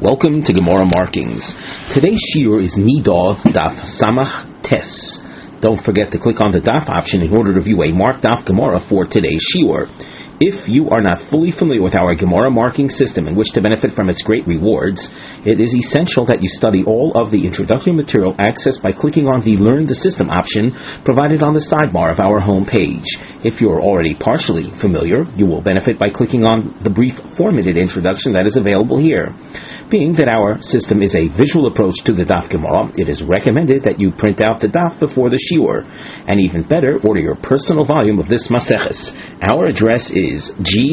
Welcome to Gemara Markings. Today's shiur is Nidor Daf Samach Tes. Don't forget to click on the Daf option in order to view a marked Daf Gemara for today's shiur. If you are not fully familiar with our Gemara marking system and wish to benefit from its great rewards, it is essential that you study all of the introductory material accessed by clicking on the Learn the System option provided on the sidebar of our home page. If you are already partially familiar, you will benefit by clicking on the brief formatted introduction that is available here. Being that our system is a visual approach to the Daf Gemara, it is recommended that you print out the Daf before the shiur, and even better, order your personal volume of this Maseches. Our address is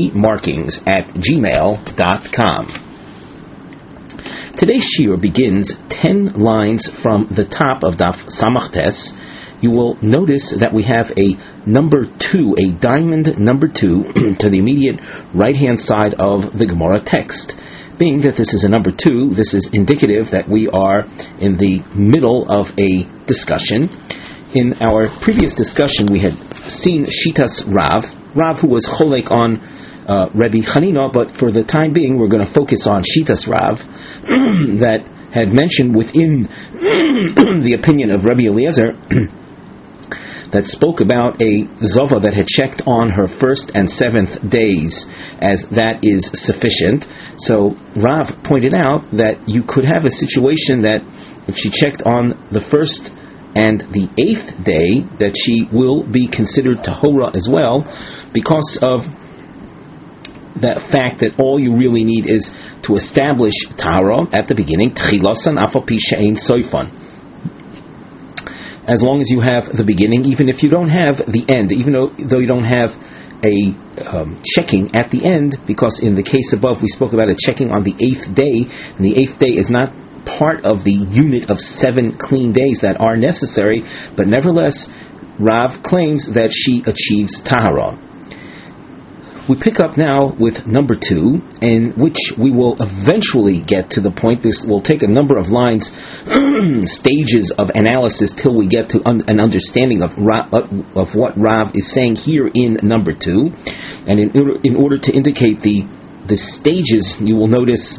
gmarkings@gmail.com. Today's shiur begins 10 lines from the top of Daf Samach Tes. You will notice that we have a number 2, a diamond number 2, to the immediate right-hand side of the Gemara text. Being that this is a number 2, this is indicative that we are in the middle of a discussion. In our previous discussion, we had seen Shitas Rav who was cholek on Rebbe Chanina, but for the time being, we're going to focus on Shitas Rav that had mentioned within the opinion of Rebbe Eliezer that spoke about a Zova that had checked on her first and seventh days, as that is sufficient. So Rav pointed out that you could have a situation that if she checked on the first and the 8th day, that she will be considered tahora as well, because of the fact that all you really need is to establish tahara at the beginning, tchilasan afapi she'ein soifan. As long as you have the beginning, even if you don't have the end, even though you don't have a checking at the end, because in the case above we spoke about a checking on the 8th day, and the 8th day is not part of the unit of 7 clean days that are necessary, but nevertheless, Rav claims that she achieves tahara. We pick up now with number 2, in which we will eventually get to the point. This will take a number of lines, stages of analysis, till we get to an understanding of what Rav is saying here in number 2. And in order to indicate the stages, you will notice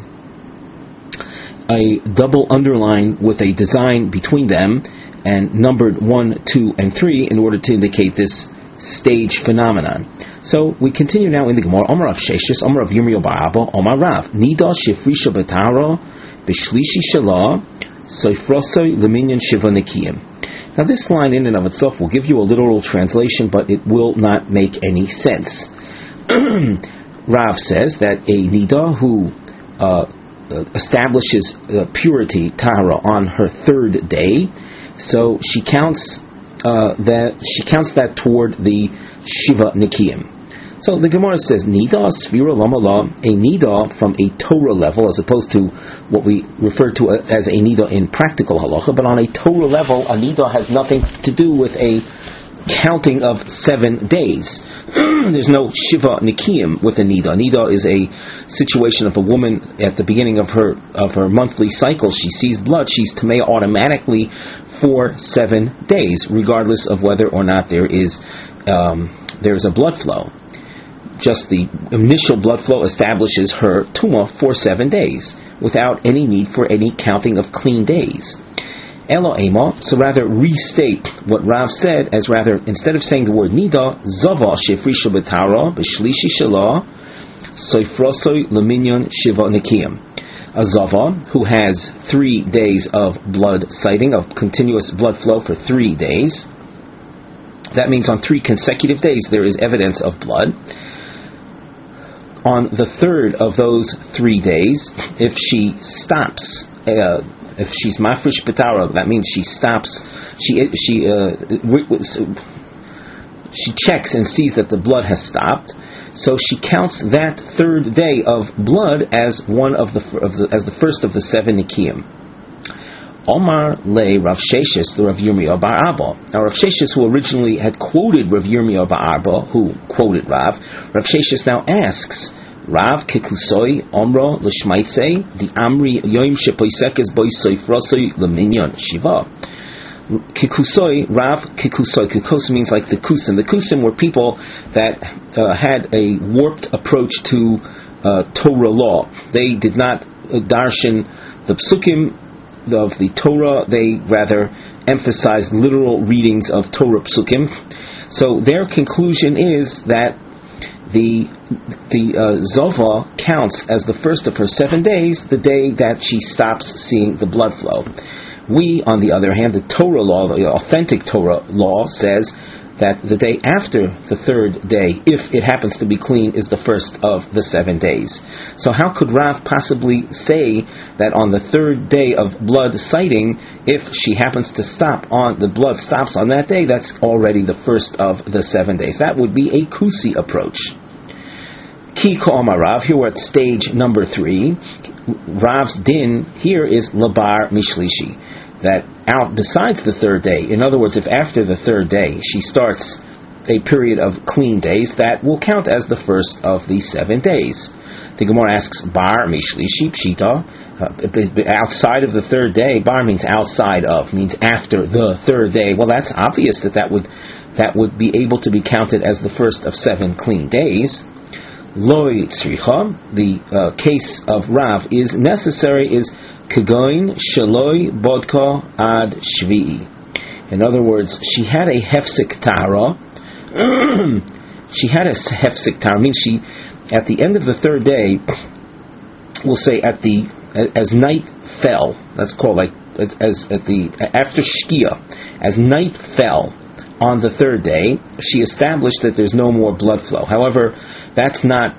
a double underline with a design between them, and numbered 1, 2, and 3 in order to indicate this stage phenomenon. So we continue now in the Gemara. Omar Rav Sheshis, Omar Rav Yirmiyah bar Abba, Omar Rav Nida Shefrisha B'Tahara B'Shlishi Shalah Soifrosoi Leminyan Shiva Nikiyim. Now this line in and of itself will give you a literal translation, but it will not make any sense. Rav says that a Nida who establishes purity Tahara on her 3rd day, so she counts that toward the Shiva Nikiyim. So the Gemara says, Nida Sfira Lamala, a Nida from a Torah level, as opposed to what we refer to as a Nida in practical halacha, but on a Torah level, a Nida has nothing to do with a counting of 7 days. There's no Shiva Nikiyim with a Nida. Nida is a situation of a woman at the beginning of her monthly cycle. She sees blood, she's tamei automatically for 7 days, regardless of whether or not there's a blood flow. Just the initial blood flow establishes her tumah for 7 days, without any need for any counting of clean days. Elo ema, so rather restate what Rav said, as rather, instead of saying the word nida, zava shefrisha b'tara b'shlishi shalah soifrosoi leminyan shiva nikiyim. A zava who has 3 days of blood sighting, of continuous blood flow for 3 days. That means on 3 consecutive days there is evidence of blood. On the 3rd of those 3 days, if she stops, if she's mafresh b'tara, that means she stops. She checks and sees that the blood has stopped. So she counts that 3rd day of blood as one of the first of the 7 nikiyim. Omar le Rav Sheshis, the Rav Yirmiyah bar Abba. Now Rav Sheshis, who originally had quoted Rav Yirmiyah bar Abba, who quoted Rav Sheshis now asks, Rav Kekusoi Omro L'Shmaitse the Amri Yoim Shepoisekes Boi Soifrosoi Leminyan Shiva. Kikusoi, Rav Kikusoi. Kikus means like the Kusim. The Kusim were people that had a warped approach to Torah law. They did not darshan the psukim of the Torah. They rather emphasize literal readings of Torah psukim. So their conclusion is that the Zova counts as the first of her 7 days, the day that she stops seeing the blood flow. We, on the other hand, the Torah law, the authentic Torah law, says that the day after the 3rd day, if it happens to be clean, is the first of the 7 days. So how could Rav possibly say that on the 3rd day of blood sighting, if she happens to stop on, the blood stops on that day, that's already the first of the 7 days? That would be a kusi approach. Ki ka'amar Rav, here we're at stage number 3. Rav's din here is labar mishlishi, that out besides the 3rd day, in other words, if after the 3rd day she starts a period of clean days, that will count as the first of the 7 days. The Gemara asks, bar mishlishi pshita, outside of the 3rd day. Bar means outside of, means after the 3rd day. Well, that's obvious that would be able to be counted as the first of 7 clean days. Loi tzricha, the case of Rav is necessary, is kagoin shaloi bodka ad shvi'i. In other words, she had a hefsek tahara. She had a hefsek tahara, means she, at the end of the 3rd day, we'll say as night fell, that's called after shkia, as night fell on the 3rd day, she established that there's no more blood flow. However, that's not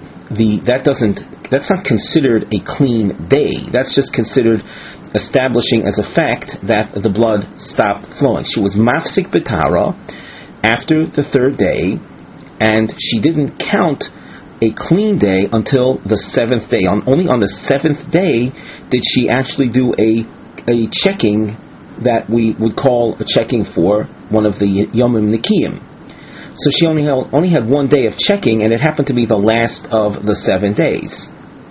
considered a clean day. That's just considered establishing as a fact that the blood stopped flowing. She was mafsik betara after the 3rd day, and she didn't count a clean day until the 7th day. Only on the 7th day did she actually do a checking that we would call a checking for one of the Yomim Nikiyim. So she only had 1 day of checking, and it happened to be the last of the 7 days.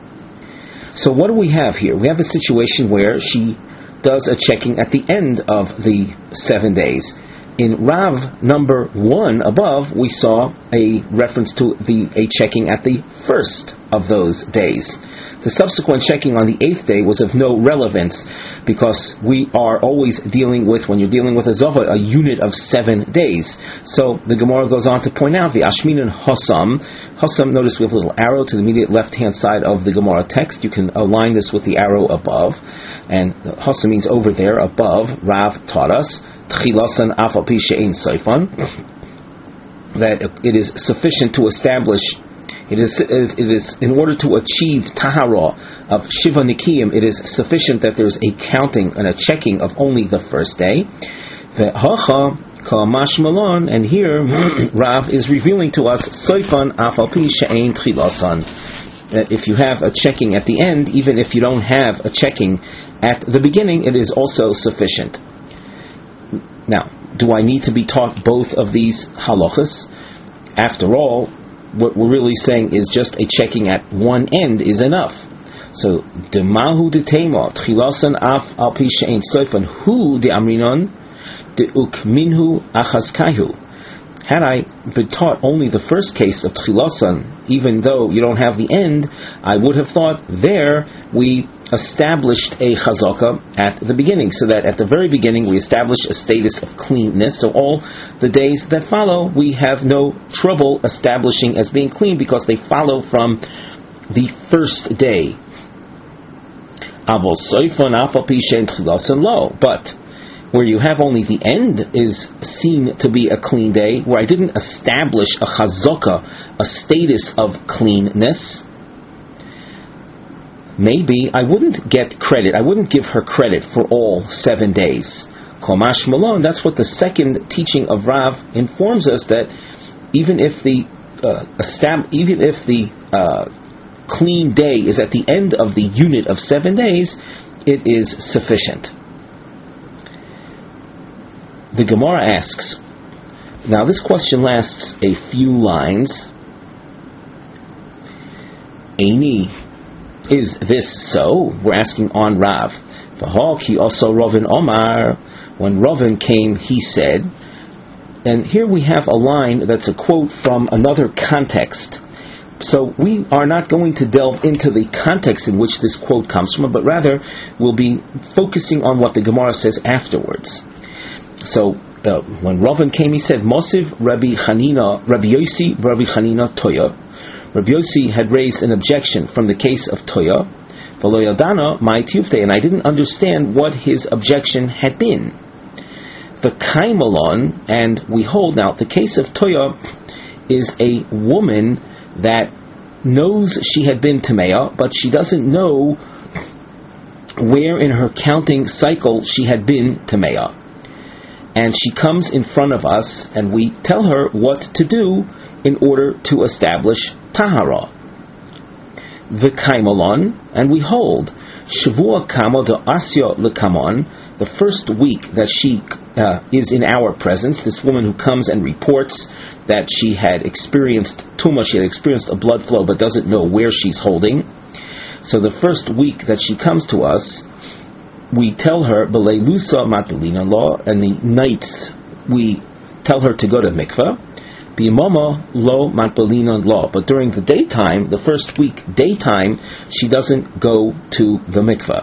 So what do we have here? We have a situation where she does a checking at the end of the 7 days. In Rav number 1 above, we saw a reference to a checking at the first of those days. The subsequent checking on the 8th day was of no relevance, because we are always dealing with, when you're dealing with a Zova, a unit of 7 days. So the Gemara goes on to point out the Ashminan Hossam. Hossam, notice we have a little arrow to the immediate left-hand side of the Gemara text. You can align this with the arrow above. And Hossam means over there, above. Rav taught us, Tchilasan afapi she'ein soifan, that it is sufficient to establish. It is in order to achieve tahara of Shiva Nikiyim, it is sufficient that there's a counting and a checking of only the 1st day. And here Rav is revealing to us Soifan afalpi she'ein tchilasan, that if you have a checking at the end, even if you don't have a checking at the beginning, it is also sufficient. Now, do I need to be taught both of these halachas? After all, what we're really saying is just a checking at one end is enough. So, demahu de tema tchilasan af al pi she'ein soifan hu de amrinon de ukminhu achazkaihu. Had I been taught only the first case of tchilasan, even though you don't have the end, I would have thought there we established a chazaka at the beginning, so that at the very beginning we established a status of cleanness. So all the days that follow, we have no trouble establishing as being clean, because they follow from the 1st day. But where you have only the end is seen to be a clean day, where I didn't establish a chazaka, a status of cleanness, maybe I wouldn't get credit. I wouldn't give her credit for all 7 days. Komash Malon, that's what the second teaching of Rav informs us, that even if the clean day is at the end of the unit of 7 days, it is sufficient. The Gemara asks, now this question lasts a few lines. Eini, is this so? We're asking on Rav. V'haki also Ravin Omar. When Ravin came, he said. And here we have a line that's a quote from another context. So we are not going to delve into the context in which this quote comes from, but rather we'll be focusing on what the Gemara says afterwards. So when Ravan came, he said, Mosiv Rabbi Yossi Toya. Rabbi Yossi had raised an objection from the case of Toya, V'lo yadana my tiyufte, and I didn't understand what his objection had been. The Kaimalon, and we hold now, the case of Toya is a woman that knows she had been Tamea, but she doesn't know where in her counting cycle she had been Tamea. And she comes in front of us, and we tell her what to do in order to establish Tahara. The Kaimalon, and we hold Shavua Kamo de Asya Lekamon, the first week that she is in our presence, this woman who comes and reports that she had experienced Tumah, she had experienced a blood flow, but doesn't know where she's holding. So the first week that she comes to us, we tell her B'leilusa Matalina law, and the nights we tell her to go to mikveh. B'yamama lo matbalina law, but during the daytime, the first week daytime, she doesn't go to the mikveh.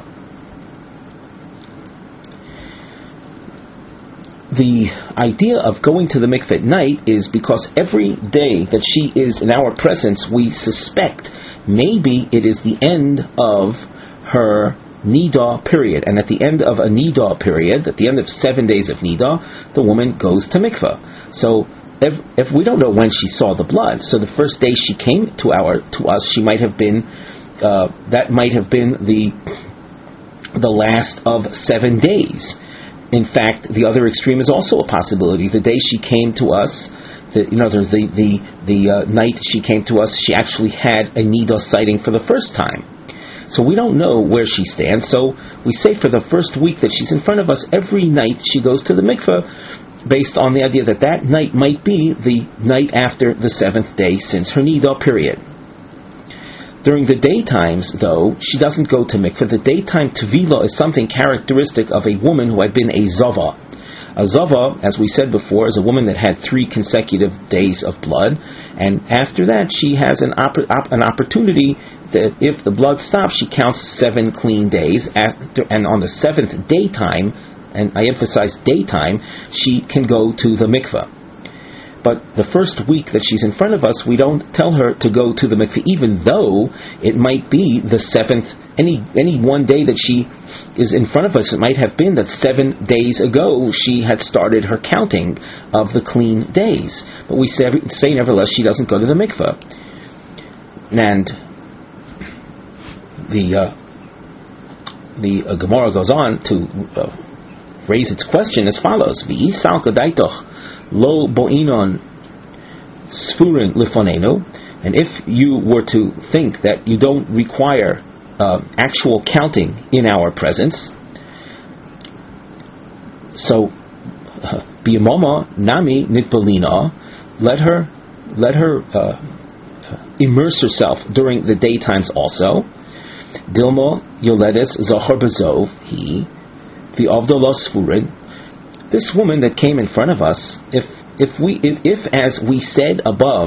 The idea of going to the mikveh at night is because every day that she is in our presence, we suspect maybe it is the end of her Nida period, and at the end of a Nida period, at the end of 7 days of Nida, the woman goes to mikveh. So if we don't know when she saw the blood, so the first day she came to us, she might have been that might have been the last of 7 days. In fact, the other extreme is also a possibility. The day she came to us, the night she came to us, she actually had a Nida sighting for the first time. So we don't know where she stands. So we say for the first week that she's in front of us, every night she goes to the mikveh, based on the idea that that night might be the night after the 7th day since her Nida period. During the daytimes, though, she doesn't go to mikveh. The daytime tevila is something characteristic of a woman who had been a zava. A zava, as we said before, is a woman that had 3 consecutive days of blood, and after that she has an opportunity that if the blood stops, she counts 7 clean days, and on the 7th daytime, and I emphasize daytime, she can go to the mikveh. But the first week that she's in front of us, we don't tell her to go to the mikveh, even though it might be the 7th, any one day that she is in front of us, it might have been that 7 days ago she had started her counting of the clean days. But we say nevertheless she doesn't go to the mikveh. And the Gemara goes on to raise its question as follows: V'isal kadaitoch lo bo'inon sfurin lifonenu. And if you were to think that you don't require actual counting in our presence, so biyamoma nami nitbalina, let her immerse herself during the daytimes also. Dilma yoledes zachar bezov he the avdala sfurin. This woman that came in front of us, if as we said above,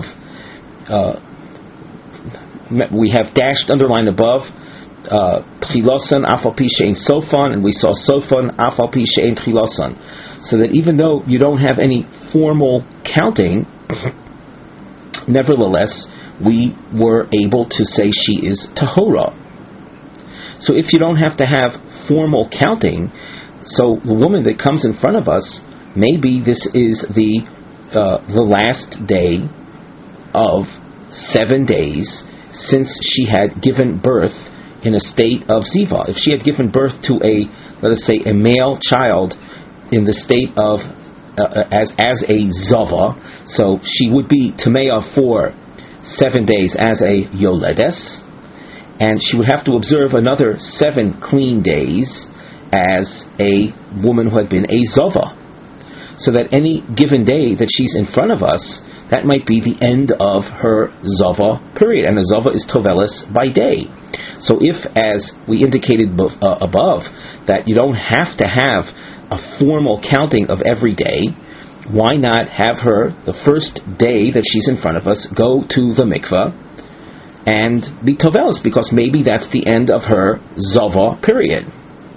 we have dashed underlined above tchilosan afal pi she'ein sofan, and we saw sofan afal pi she'ein tchilosan, so that even though you don't have any formal counting, nevertheless we were able to say she is tahora. So if you don't have to have formal counting, so the woman that comes in front of us, maybe this is the last day of 7 days since she had given birth in a state of ziva. If she had given birth to let us say, a male child in the state of as a zava, so she would be tamea for 7 days as a yoledes, and she would have to observe another 7 clean days as a woman who had been a zava. So that any given day that she's in front of us, that might be the end of her zava period, and a zava is tovelis by day. So if, as we indicated above, that you don't have to have a formal counting of every day, why not have her, the first day that she's in front of us, go to the mikveh, and be tovelis, because maybe that's the end of her zova period.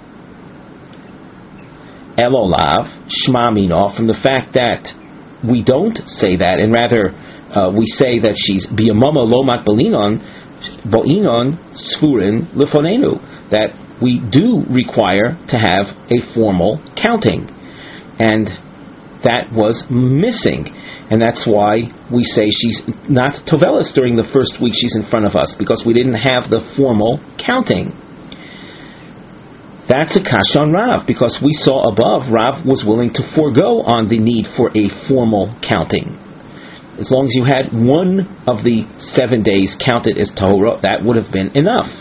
Elolav shma mino, from the fact that we don't say that, and rather we say that she's biyamama lo makbalinon bo'inon sfurin lifonenu, that we do require to have a formal counting, and that was missing, and that's why we say she's not tovelis during the first week she's in front of us, because we didn't have the formal counting. That's a kasha on Rav, because we saw above Rav was willing to forego on the need for a formal counting. As long as you had one of the 7 days counted as tahora, that would have been enough.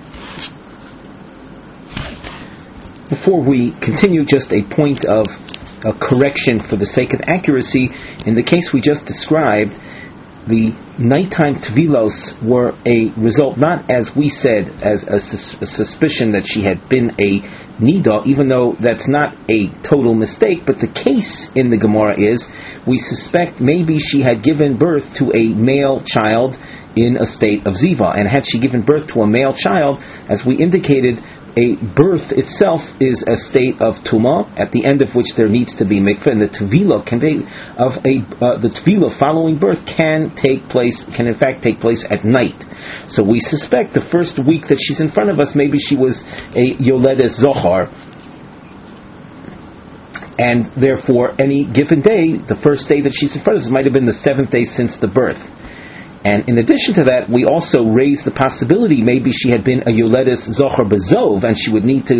Before we continue, just a point of a correction for the sake of accuracy. In the case we just described, the nighttime tevilos were a result, not as we said, as a suspicion that she had been a nida, even though that's not a total mistake, but the case in the Gemara is, we suspect maybe she had given birth to a male child in a state of ziva, and had she given birth to a male child, as we indicated, a birth itself is a state of tuma, at the end of which there needs to be mikveh, and the tevila the tevila following birth can in fact take place at night. So we suspect the first week that she's in front of us, maybe she was a yoledes zohar, and therefore any given day, the first day that she's in front of us might have been the 7th day since the birth. And in addition to that, we also raised the possibility maybe she had been a yoledes zohar bezov, and she would need to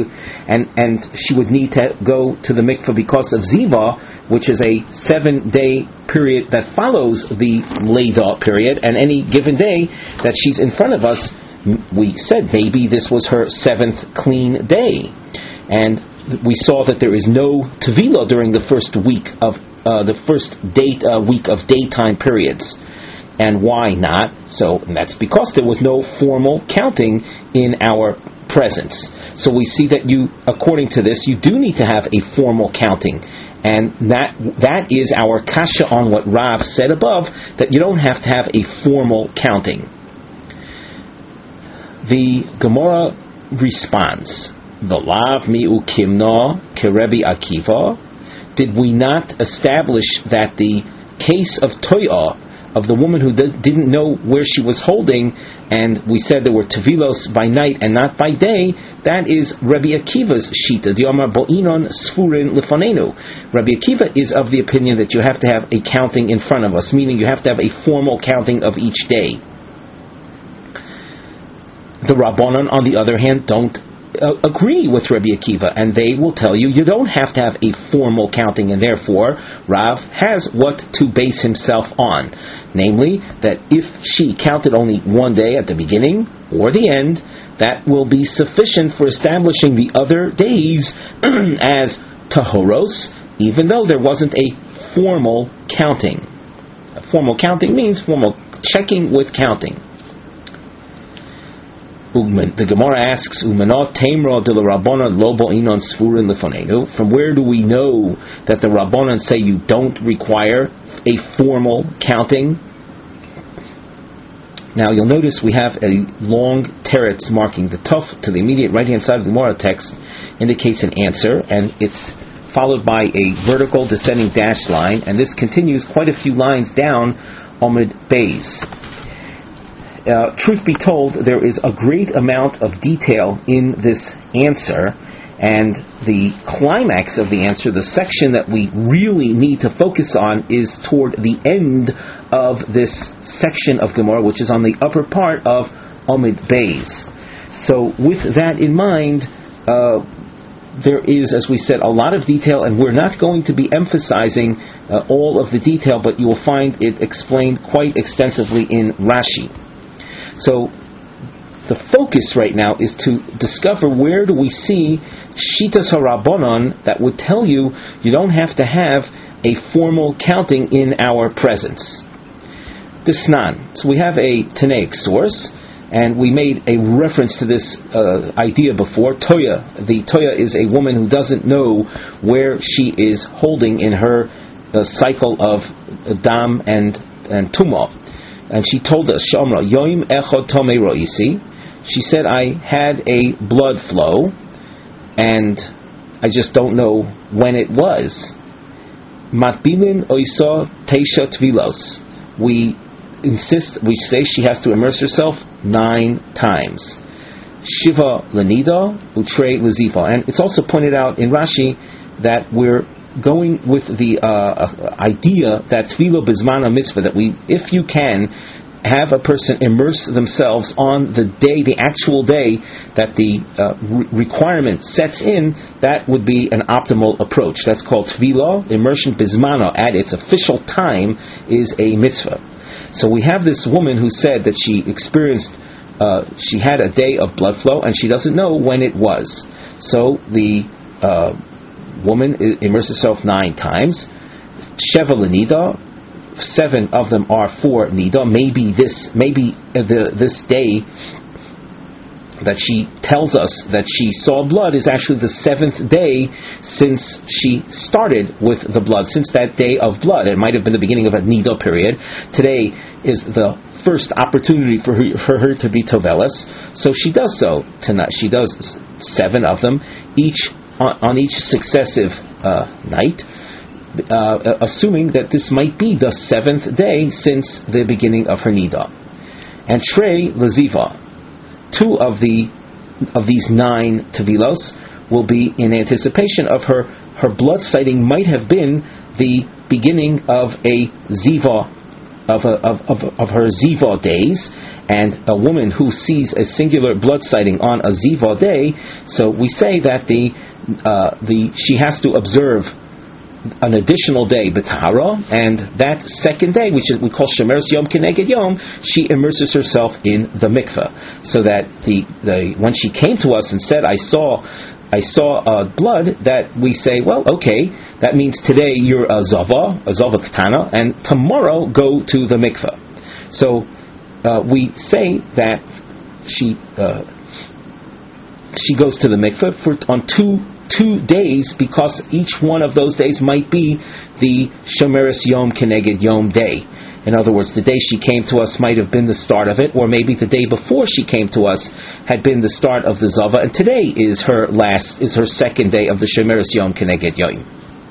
go to the mikveh because of ziva, which is a 7-day period that follows the leida period. And any given day that she's in front of us, we said maybe this was her 7th clean day, and we saw that there is no tevila during the first week of week of daytime periods. And why not? So that's because there was no formal counting in our presence. So we see that according to this, you do need to have a formal counting. And that is our kasha on what Rav said above, that you don't have to have a formal counting. The Gemara responds, V'lav mi'u kimna kerebi Akiva. Did we not establish that the case of toya, of the woman who didn't know where she was holding, and we said there were tevilos by night and not by day, that is Rabbi Akiva's shita, the Omar Bo'inon Sfurin Lifanenu. Rabbi Akiva is of the opinion that you have to have a counting in front of us, meaning you have to have a formal counting of each day. The Rabbanon, on the other hand, don't agree with Rabbi Akiva, and they will tell you don't have to have a formal counting, and therefore Rav has what to base himself on, namely that if she counted only one day at the beginning or the end, that will be sufficient for establishing the other days as tahoros, even though there wasn't a formal counting. A formal counting means formal checking with counting. The Gemara asks, Umanot Taimra de la Rabbanon lo bo'inon sfurin lefonenu. From where do we know that the Rabbanon say you don't require a formal counting? Now you'll notice we have a long teretz marking the tuf to the immediate right hand side of the Gemara text indicates an answer, and it's followed by a vertical descending dashed line, and this continues quite a few lines down Omid Beis. Truth be told, there is a great amount of detail in this answer, and the climax of the answer, the section that we really need to focus on, is toward the end of this section of Gemara, which is on the upper part of Omid Beis. So with that in mind, there is, as we said, a lot of detail, and we're not going to be emphasizing all of the detail, but you will find it explained quite extensively in Rashi. So the focus right now is to discover where do we see Shitas HaRabbanon that would tell you don't have to have a formal counting in our presence. Disnan. So we have a Tanaic source, and we made a reference to this idea before. Toya. The Toya is a woman who doesn't know where she is holding in her cycle of Dam and Tumah. and she told us, Shomra, Yoim Echod Tome Roisi. She said, I had a blood flow, and I just don't know when it was. Matbilin Oisa Teisha Tvilos. We say she has to immerse herself 9 times. Shiva Lanida, Utre Lazifa. And it's also pointed out in Rashi that we're going with the idea that Tvila Bizmana Mitzvah, that if you can, have a person immerse themselves on the day, the actual day that the requirement sets in, that would be an optimal approach. That's called Tvila. Immersion Bizmana at its official time is a mitzvah. So we have this woman who said that she experienced, she had a day of blood flow and she doesn't know when it was. So the woman immerses herself 9 times. Sheva Lenida, 7 of them are for Nida. Maybe this day that she tells us that she saw blood is actually the 7th day since she started with the blood, since that day of blood. It might have been the beginning of a Nida period. Today is the first opportunity for her to be Tovelis. So she does so tonight. She does 7 of them, each on each successive night, assuming that this might be the 7th day since the beginning of her Nida. And Trey Laziva, 2 of these 9 Tevilos will be in anticipation of her blood sighting might have been the beginning of a Ziva, of her Ziva days, and a woman who sees a singular blood sighting on a Ziva day, so we say that she has to observe an additional day B'tahara, and that second day, which we call Shemeres Yom Keneged Yom, she immerses herself in the mikveh, so that when she came to us and said, I saw blood, that we say, well, okay, that means today you're a Zava Ketana, and tomorrow go to the mikveh. So we say that she goes to the mikveh on two days, because each one of those days might be the Shomeres Yom Keneged Yom day. In other words, the day she came to us might have been the start of it, or maybe the day before she came to us had been the start of the Zava, and today is her second day of the Shomeres Yom Keneged Yom.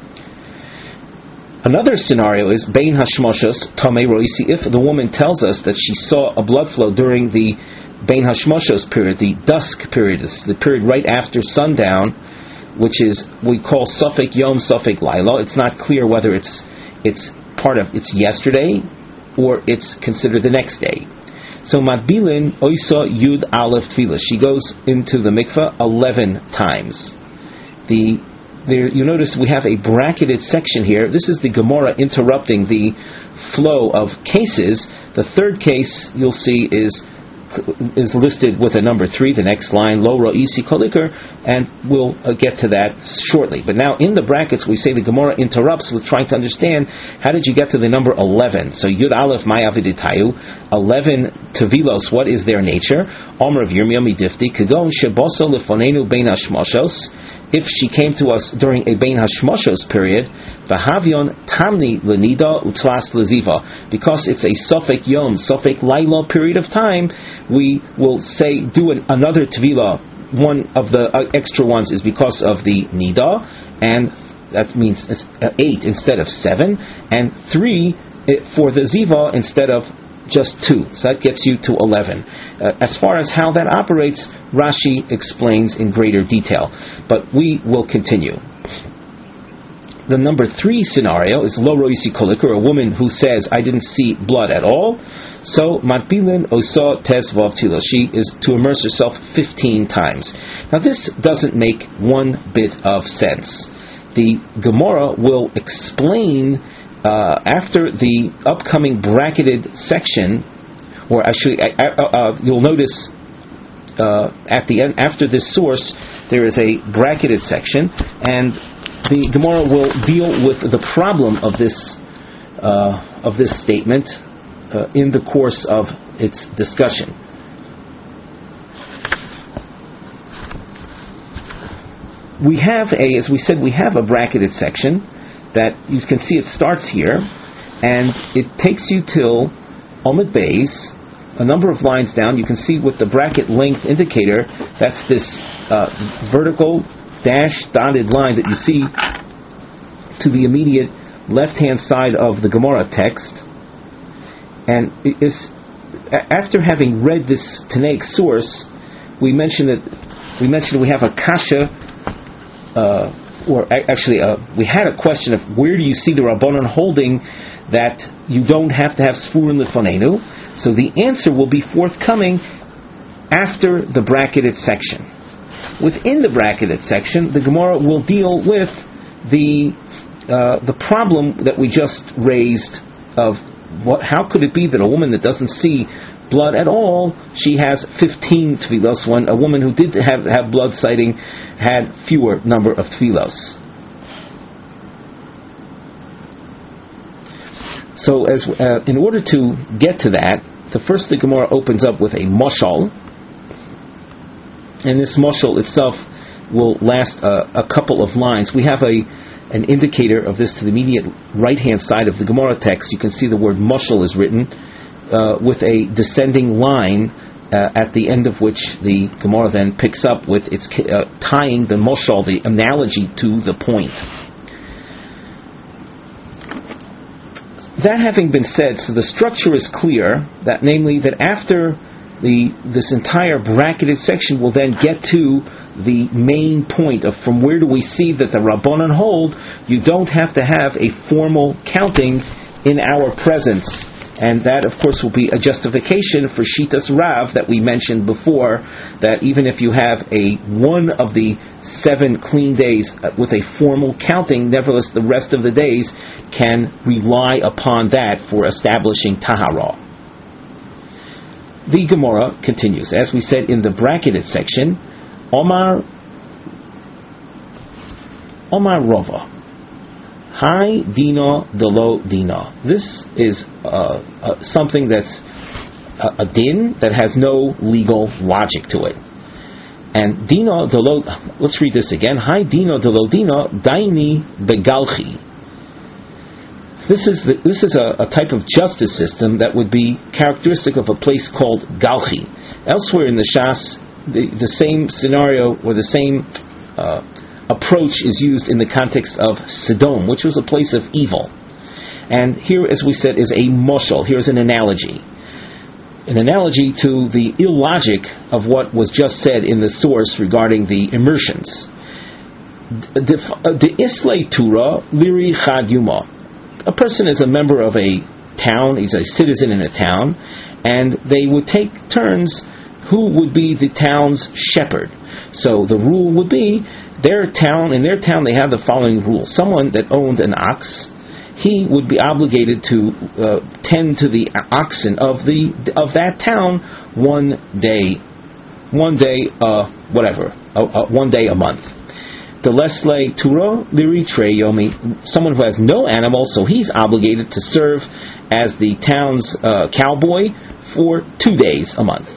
Another scenario is Bein Hashmoshos Tamei Roisi, if the woman tells us that she saw a blood flow during the Bein Hashmoshos period, the dusk period, the period right after sundown, which is, we call Suffolk Yom, Suffolk Laila. It's not clear whether it's part of it's yesterday or it's considered the next day. So Matbilin Oisa Yud Aleph Tefillah. She goes into the mikveh 11 times. You notice we have a bracketed section here. This is the Gemara interrupting the flow of cases. The third case you'll see is listed with a number 3, the next line, Lo Ra'isi Kolikar, and we'll get to that shortly. But now in the brackets we say the Gemara interrupts with trying to understand how did you get to the number 11. So Yud Aleph Mai Aviditayu, 11 Tevilos, what is their nature? Omer of Yirmiyah Midifti, Kedon Shebosa Lefonenu Bein Hashmoshos, if she came to us during a Bein Hashmoshos period, V'havyon Tamni Lenida Utlas Leziva, because it's a Suffolk Yom, Suffolk Laila period of time, we will say do another Tvila. One of the extra ones is because of the Nida, and that means 8 instead of 7, and 3 for the Ziva instead of just 2. So that gets you to 11. As far as how that operates, Rashi explains in greater detail. But we will continue. The number 3 scenario is Lo Roisi Kolikar, a woman who says, I didn't see blood at all. So Matbilin Osa Tes Vav Tila. She is to immerse herself 15 times. Now this doesn't make one bit of sense. The Gemara will explain after the upcoming bracketed section, or actually, you'll notice at the end, after this source, there is a bracketed section, and the Gemara will deal with the problem of this statement in the course of its discussion. We have as we said, we have a bracketed section that you can see it starts here, and it takes you till Omid Beis, a number of lines down, you can see with the bracket length indicator, that's this vertical dashed dotted line that you see to the immediate left-hand side of the Gemara text. And after having read this Tanaic source, we mentioned that we have a kasha, we had a question of where do you see the Rabbanan holding that you don't have to have Sfurin Lefanenu. So the answer will be forthcoming after the bracketed section. Within the bracketed section, the Gemara will deal with the problem that we just raised of how could it be that a woman that doesn't see blood at all, she has 15 tefillos, when a woman who did have blood sighting had fewer number of tefillos. So, in order to get to that, the Gemara opens up with a moshal, and this moshal itself will last a couple of lines. We have an indicator of this to the immediate right-hand side of the Gemara text. You can see the word moshal is written with a descending line at the end of which the Gemara then picks up with its tying the moshal, the analogy, to the point. That having been said, so the structure is clear, that namely that after this entire bracketed section will then get to the main point of from where do we see that the Rabbanan hold you don't have to have a formal counting in our presence. And that, of course, will be a justification for Shitas Rav that we mentioned before, that even if you have one of the 7 clean days with a formal counting, nevertheless the rest of the days can rely upon that for establishing Tahara. The Gemara continues. As we said in the bracketed section, Omar Rova. Hi dina delo dina. This is something that's a din that has no legal logic to it. And dina delo. Let's read this again. Hi dina delo dina daini begalchi. This is a type of justice system that would be characteristic of a place called Galchi. Elsewhere in the Shas, the same scenario or the same approach is used in the context of Sodom, which was a place of evil. And here, as we said, is a moshel. Here's an analogy. An analogy to the illogic of what was just said in the source regarding the immersions. The Islay Tura Liri Chad Yuma. A person is a member of a town, he's a citizen in a town, and they would take turns who would be the town's shepherd. So the rule would be, in their town they have the following rule. Someone that owned an ox, he would be obligated to tend to the oxen of that town one day a month. The Lesle Turo Liritre Yomi, someone who has no animal, so he's obligated to serve as the town's cowboy for 2 days a month.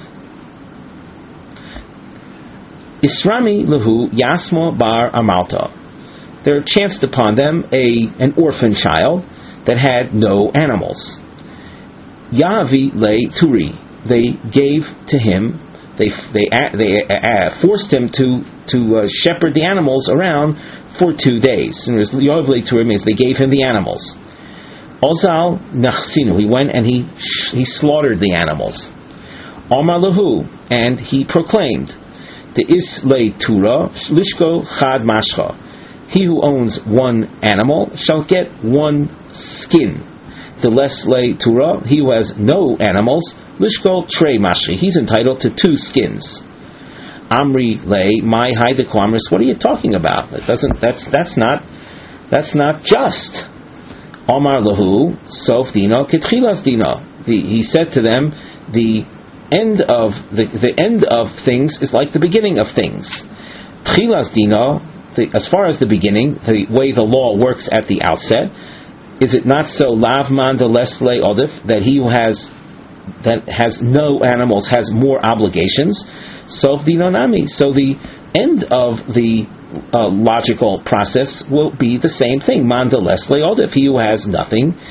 Isrami Lahu Yasmo Bar Amalta. There chanced upon them an orphan child that had no animals. Yavi Le Turi. They gave to him. They forced him to shepherd the animals around for 2 days. And Yav Le Turi means they gave him the animals. Ozal Nachsinu. He went and he slaughtered the animals. Omar Lahu, and he proclaimed, the Islay Tura Lishko Chad Mashcha. He who owns one animal shall get one skin. The Leslay Tura, he who has no animals, Lishko Trey Mashchi. He's entitled to 2 skins. Amri lay my haidek amris. What are you talking about? That's not just. Omar lahu sof dina ketchilas dina. He said to them, the end of things is like the beginning of things. Tchilas dina, as far as the beginning, the way the law works at the outset, is it not so? Lavman de lesle odif, that he who has no animals has more obligations. Sof dina nami. So the end of the logical process will be the same thing. Man de lesle odif, he who has nothing,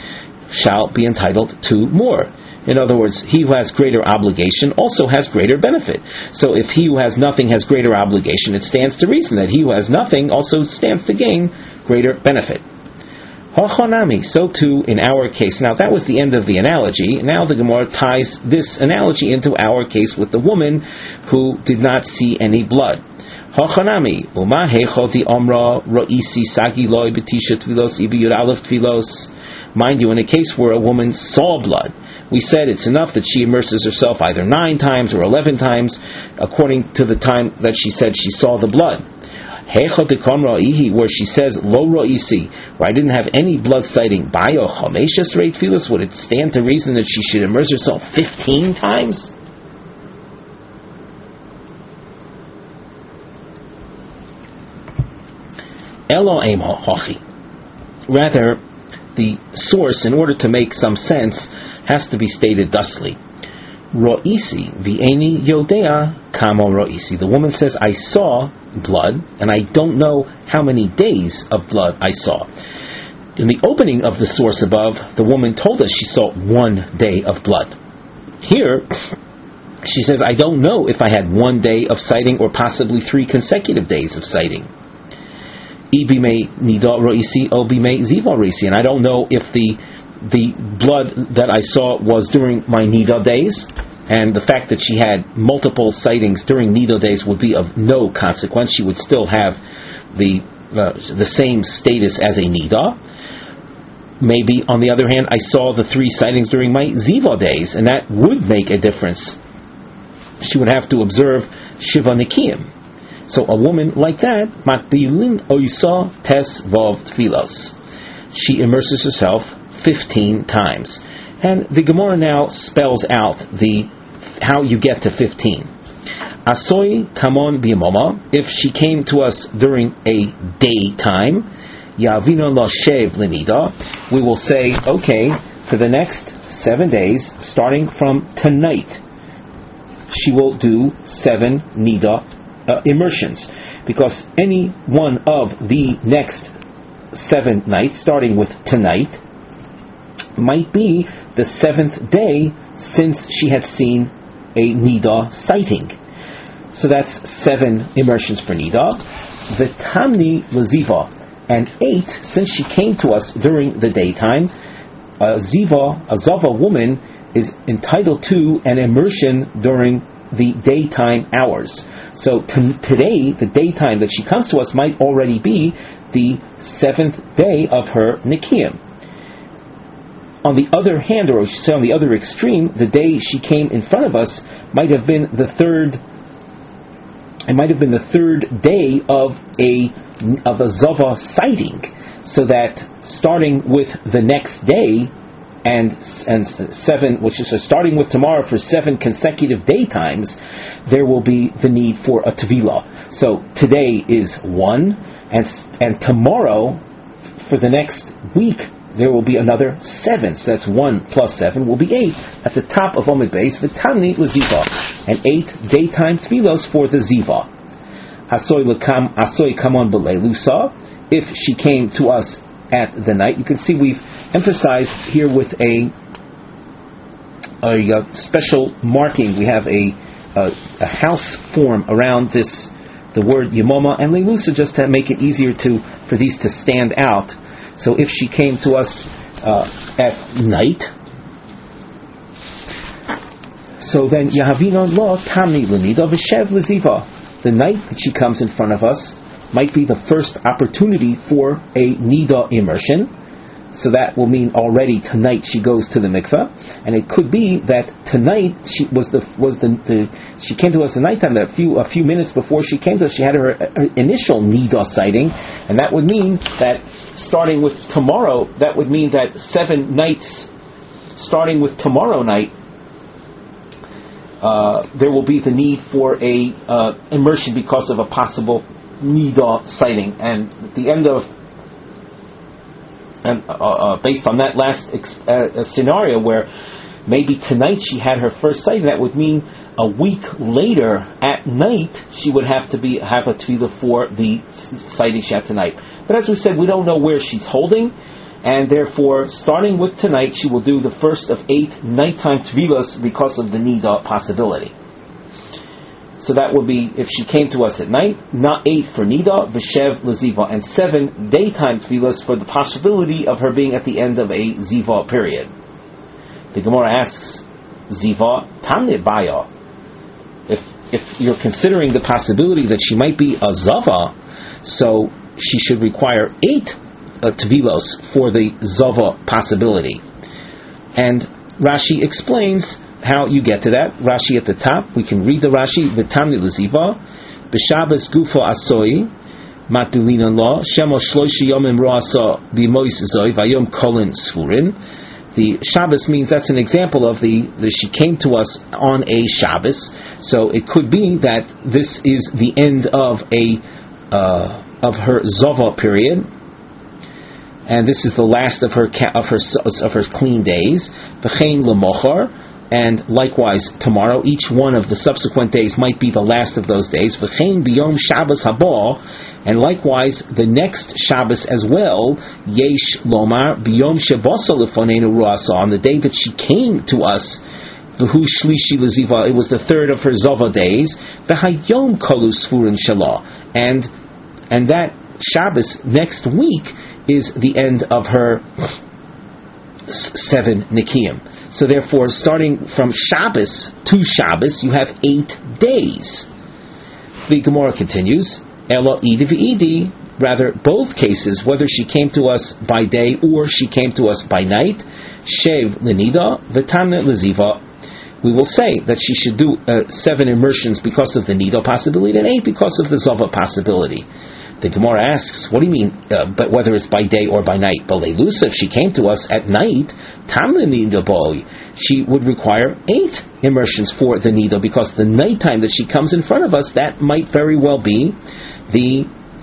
shall be entitled to more. In other words, he who has greater obligation also has greater benefit. So if he who has nothing has greater obligation, it stands to reason that he who has nothing also stands to gain greater benefit. Hachanami, so too in our case. Now that was the end of the analogy. Now the Gemara ties this analogy into our case with the woman who did not see any blood. Hachanami, Uma Hechoti Omra Roisi Sagi Loi Betisha Tvilos Ibi Yud Aleph Tvilos. Mind you, in a case where a woman saw blood, we said it's enough that she immerses herself either 9 times or 11 times, according to the time that she said she saw the blood. Where she says lo ro'isi, where I didn't have any blood sighting, bayo chameshes reit tefillos, would it stand to reason that she should immerse herself 15 times? Elo aim hachi. Rather, the source, in order to make some sense, has to be stated thusly. Ro'isi v'eni yodea kamo ro'isi. The woman says, I saw blood, and I don't know how many days of blood I saw. In the opening of the source above, the woman told us she saw 1 day of blood. Here, she says, I don't know if I had 1 day of sighting or possibly 3 consecutive days of sighting. Ibime nida ro'isi obime ziva ro'isi. And I don't know if the blood that I saw was during my nida days, and the fact that she had multiple sightings during nida days would be of no consequence. She would still have the same status as a nida. Maybe, on the other hand, I saw the 3 sightings during my ziva days, and that would make a difference. She would have to observe shiva nikiyim. So a woman like that, matbilin oisa tes vav tfilos, she immerses herself 15 times. And the Gemara now spells out how you get to 15. Asoi kamon b'yamoma, if she came to us during a daytime, yavina lashev lenida, we will say, okay, for the next 7 days, starting from tonight, she will do 7 nida immersions, because any one of the next 7 nights, starting with tonight, might be the 7th day since she had seen a nida sighting. So that's 7 immersions for nida. The tamni laziva, and 8 since she came to us during the daytime. A zava woman is entitled to an immersion during the daytime hours. So today, the daytime that she comes to us might already be the 7th day of her nikiyim. On the other hand, or I should say on the other extreme, the day she came in front of us might have been the 3rd. It might have been the 3rd day of a zava sighting, so that starting with the next day and 7, which is starting with tomorrow for 7 consecutive daytimes, there will be the need for a tevilah. So today is 1, and tomorrow for the next week there will be another 7. So that's 1 plus 7 will be 8. At the top of Omid Beis, v'tamni l'ziva, and 8 daytime tevilos for the ziva. Asoi kamon b'leilusa, if she came to us at the night. You can see we've emphasized here with a special marking. We have a house form around this, the word yemoma and leilusa, just to make it easier for these to stand out. So if she came to us at night, so then yahavina lo tamni l'nida v'shev l'ziva. The night that she comes in front of us might be the first opportunity for a nida immersion. So that will mean already tonight she goes to the mikveh, and it could be that tonight she she came to us at nighttime. That a few minutes before she came to us, she had her initial nida sighting, and that would mean that starting with tomorrow, that would mean that 7 nights, starting with tomorrow night, there will be the need for a immersion because of a possible nida sighting, and at the end of. And based on that last scenario where maybe tonight she had her first sighting, that would mean a week later at night she would have to have a tevilah for the sighting she had tonight. But as we said, we don't know where she's holding, and therefore, starting with tonight, she will do the first of 8 nighttime Tvilos because of the Nida possibility. So that would be, if she came to us at night, not 8 for Nida, V'shev L'Ziva, and 7 daytime Tvilos for the possibility of her being at the end of a Ziva period. The Gemara asks, Ziva Tamne Baya. If you're considering the possibility that she might be a Zava, so she should require 8 Tvilos for the Zava possibility. And Rashi explains how you get to that. Rashi at the top, we can read the Rashi. V'tamni l'ziva, b'shabes gufo asoi, matbilin lo, shemo shloishi yomim ro'asa b'mois zoi, vayom kolin sfurin. The Shabbos means that's an example of the she came to us on a Shabbos, so it could be that this is the end of her Zava period, and this is the last of her clean days. V'chein l'mochar. And likewise, tomorrow, each one of the subsequent days might be the last of those days. V'chein biyom Shabbos haba, and likewise, the next Shabbos as well. Yesh lomar biyom shebasa lefonenu ruasa, on the day that she came to us. V'hu shlishi leziva, it was the third of her Zava days. V'hayom kolu sfurin shalah, and that Shabbos next week is the end of her 7 Nikiyim. So therefore, starting from Shabbos to Shabbos, you have 8 days. The Gemara continues, Ela idi v'idi, rather both cases, whether she came to us by day or she came to us by night, shev l'nida v'tamne l'ziva, we will say that she should do 7 immersions because of the nida possibility and 8 because of the zava possibility. The Gemara asks, what do you mean, but whether it's by day or by night? But if she came to us at night, she would require 8 immersions for the Nida, because the nighttime that she comes in front of us, that might very well be the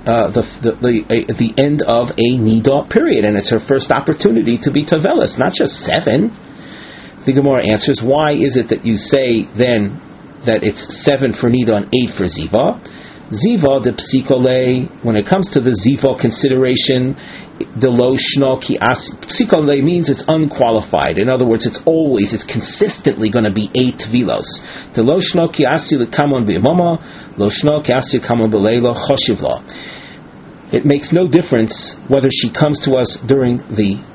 end of a Nida period, and it's her first opportunity to be Tavelis, not just 7. The Gemara answers, why is it that you say then that it's 7 for Nida and 8 for Ziva? Ziva de psikole, when it comes to the Ziva consideration, the lo shno ki as, psikole means it's unqualified. In other words, it's consistently going to be 8 tvilos. The lo shno ki asi l'kamon b'yamama, lo shno ki asi kamon b'leila choshivla. It makes no difference whether she comes to us during the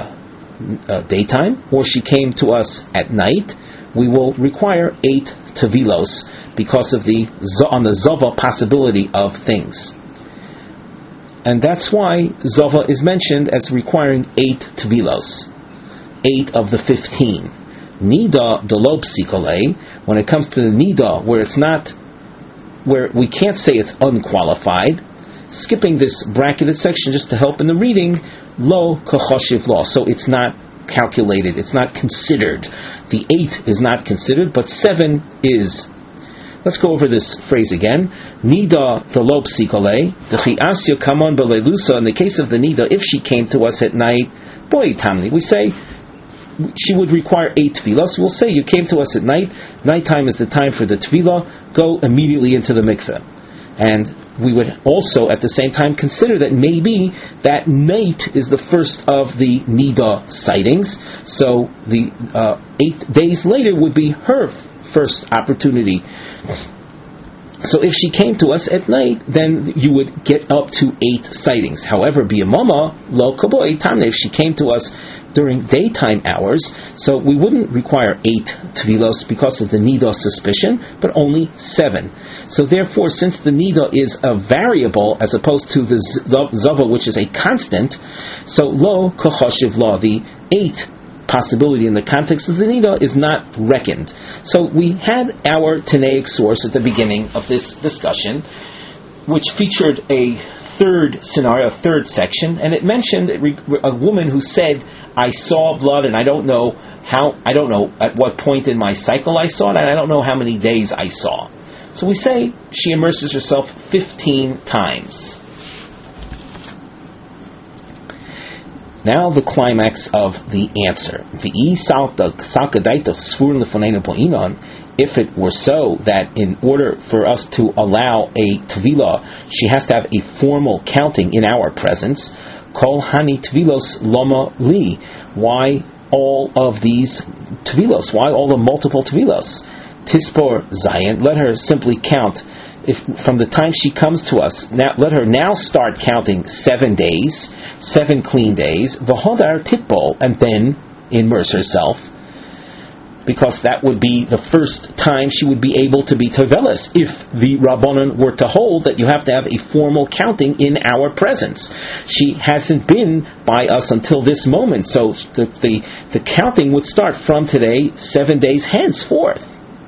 daytime or she came to us at night. We will require 8 tevilos because of the Zava possibility of things. And that's why Zava is mentioned as requiring 8 tevilos, 8 of the 15. Nida delo psikole, when it comes to the Nida, where we can't say it's unqualified, skipping this bracketed section just to help in the reading, lo kachoshiv lo, so it's not calculated, it's not considered. The 8 is not considered, but 7 is. Let's go over this phrase again. Nida delo psikole, dechi asya kamon belelusa. In the case of the Nida, if she came to us at night, boy tamni, we say she would require 8 tefillah. We'll say you came to us at night. Nighttime is the time for the tefillah. Go immediately into the mikveh. And we would also at the same time consider that maybe that night is the first of the Nida sightings. So the 8 days later would be her first opportunity. So if she came to us at night, then you would get up to 8 sightings. However, biyamama lo kaboy tamne, if she came to us during daytime hours, so we wouldn't require 8 tevilos because of the nida suspicion, but only 7. So therefore, since the nida is a variable as opposed to the zava, which is a constant, so lo kochoshiv lo, the 8 possibility in the context of the nida is not reckoned. So we had our Tanaic source at the beginning of this discussion, which featured a third scenario, a third section, and it mentioned a woman who said, I saw blood and I don't know at what point in my cycle I saw it, and I don't know how many days I saw. So we say she immerses herself 15 times. Now the climax of the answer. If it were so that in order for us to allow a tevilah, she has to have a formal counting in our presence, Kol hani tvilos loma li. Why all of these tvilos? Why all the multiple tvilos? Tispor Zayin. Let her simply count. If from the time she comes to us, now let her now start counting 7 days, 7 clean days. V'hodar titbol, and then immerse herself, because that would be the first time she would be able to be tevelis, if the Rabbanon were to hold that you have to have a formal counting in our presence. She hasn't been by us until this moment, so the counting would start from today, 7 days henceforth.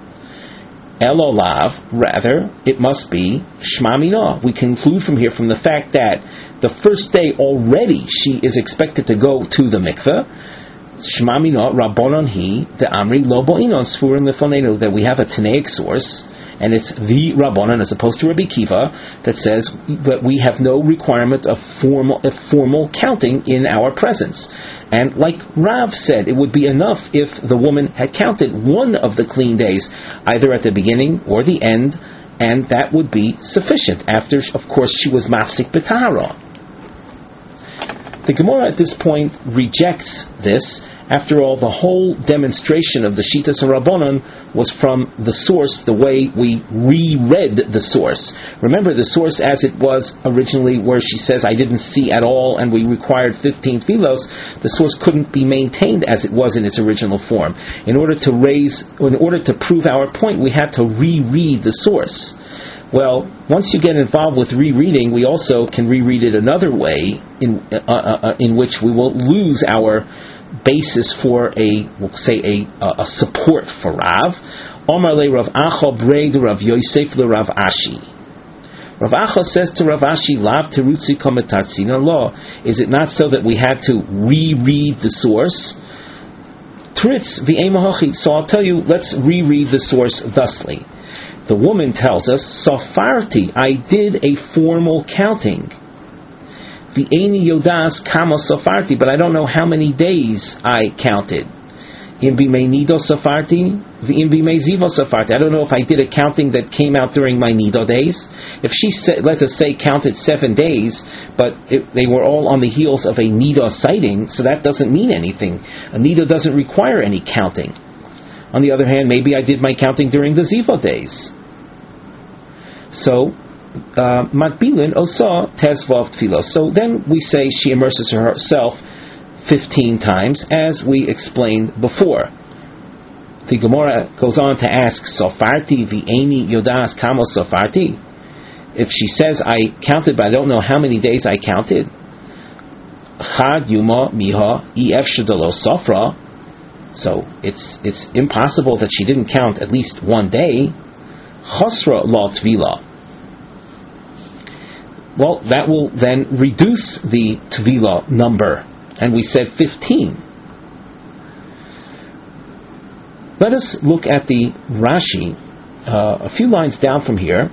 Elolav, rather, it must be Shma Mina. We conclude from here, from the fact that the first day already she is expected to go to the mikveh. Shma Mina, Rabbanon hi, de Amri lo bo'inon sfurim lefonenu, that we have a Tanaic source, and it's the Rabbanon as opposed to Rabbi Kiva, that says that we have no requirement of formal counting in our presence. And like Rav said, it would be enough if the woman had counted one of the clean days, either at the beginning or the end, and that would be sufficient, after, of course, she was mafsik b'tahara. The Gemara at this point rejects this. After all, the whole demonstration of the Shitas and Rabbanon was from the source, the way we reread the source. Remember the source as it was originally, where she says, I didn't see at all, and we required 15 philos. The source couldn't be maintained as it was in its original form. In order to prove our point, we had to reread the source. Well, once you get involved with rereading, we also can reread it another way, in which we will lose our basis for a support for Rav. Omar le Rav Acha Breid Rav Yosef le Rav Ashi. Rav Acha says to Rav Ashi, Lav terutzi kometatzina lo. Is it not so that we had to reread the source? Tritz v'emahachi. So I'll tell you, let's reread the source thusly. The woman tells us, Safarti, I did a formal counting. V'eni yodas kama safarti, but I don't know how many days I counted. In bimei nido safarti, v'in bimei zivo safarti. I don't know if I did a counting that came out during my nido days. If she said, let us say, counted 7 days, but they were all on the heels of a nido sighting, so that doesn't mean anything. A nido doesn't require any counting. On the other hand, maybe I did my counting during the zivo days. So, Matbilin osa tezvav tfilos. So then we say she immerses herself 15 times, as we explained before. The Gemara goes on to ask, Sofarti v'eni yodas kamo sofarti? If she says, I counted, but I don't know how many days I counted. Chad yuma miha ef shadalo sofra. So it's impossible that she didn't count at least one day. Chosra la tvila. Well, that will then reduce the tvila number, and we said 15. Let us look at the Rashi, a few lines down from here.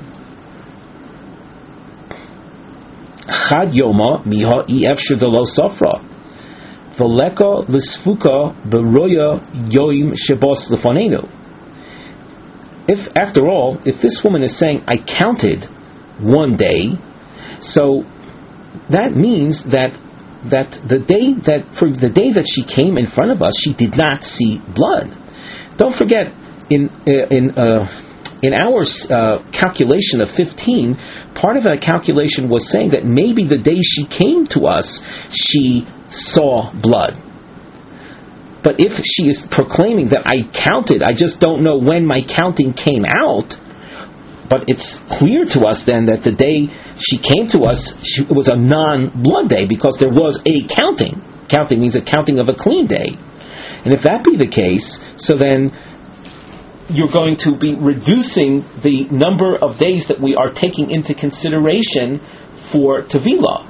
Chad yoma miha ef shadalo sofra. V'leka l'sfuka b'roya yoim shebos lefonenu. If, after all, if this woman is saying, I counted one day, so that means that the day that she came in front of us, she did not see blood. Don't forget, in our calculation of 15, part of that calculation was saying that maybe the day she came to us, she saw blood. But if she is proclaiming that I counted, I just don't know when my counting came out, but it's clear to us then that the day she came to us, it was a non-blood day, because there was a counting. Counting means a counting of a clean day. And if that be the case, so then you're going to be reducing the number of days that we are taking into consideration for Tevila.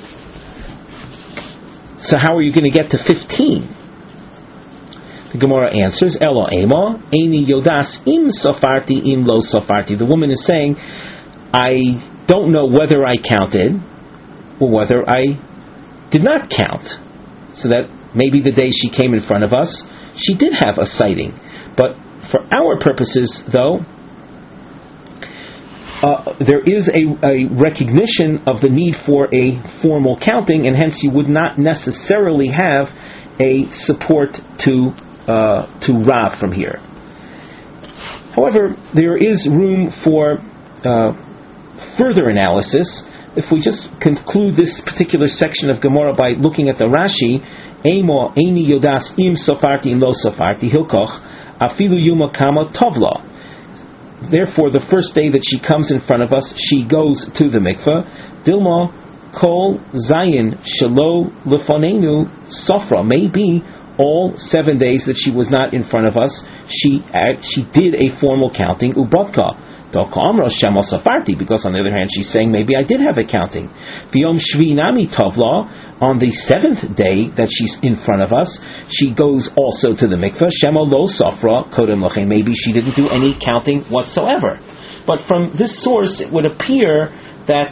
So how are you going to get to 15? The Gemara answers, Elo ema, eini yodas im safarti im lo safarti. The woman is saying, I don't know whether I counted or whether I did not count. So that maybe the day she came in front of us, she did have a sighting. But for our purposes, though, there is a recognition of the need for a formal counting, and hence you would not necessarily have a support to Rav from here. However, there is room for further analysis. If we just conclude this particular section of Gemara by looking at the Rashi, Eimo Eini Yodas Im Sofarti Im Lo Sofarti Hilkoch Afilu Yuma Kama Tovla. Therefore, the first day that she comes in front of us, she goes to the mikveh. Dilma Kol Zayin Shalo Lefonenu Sofra. Maybe all 7 days that she was not in front of us, she did a formal counting. Ubatka. Because on the other hand, she's saying maybe I did have a counting. V'yom Shvi Nami Tovla, on the 7th day that she's in front of us, she goes also to the mikveh. Shema Lo Sofra Kodem Lachem. Maybe she didn't do any counting whatsoever. But from this source, it would appear that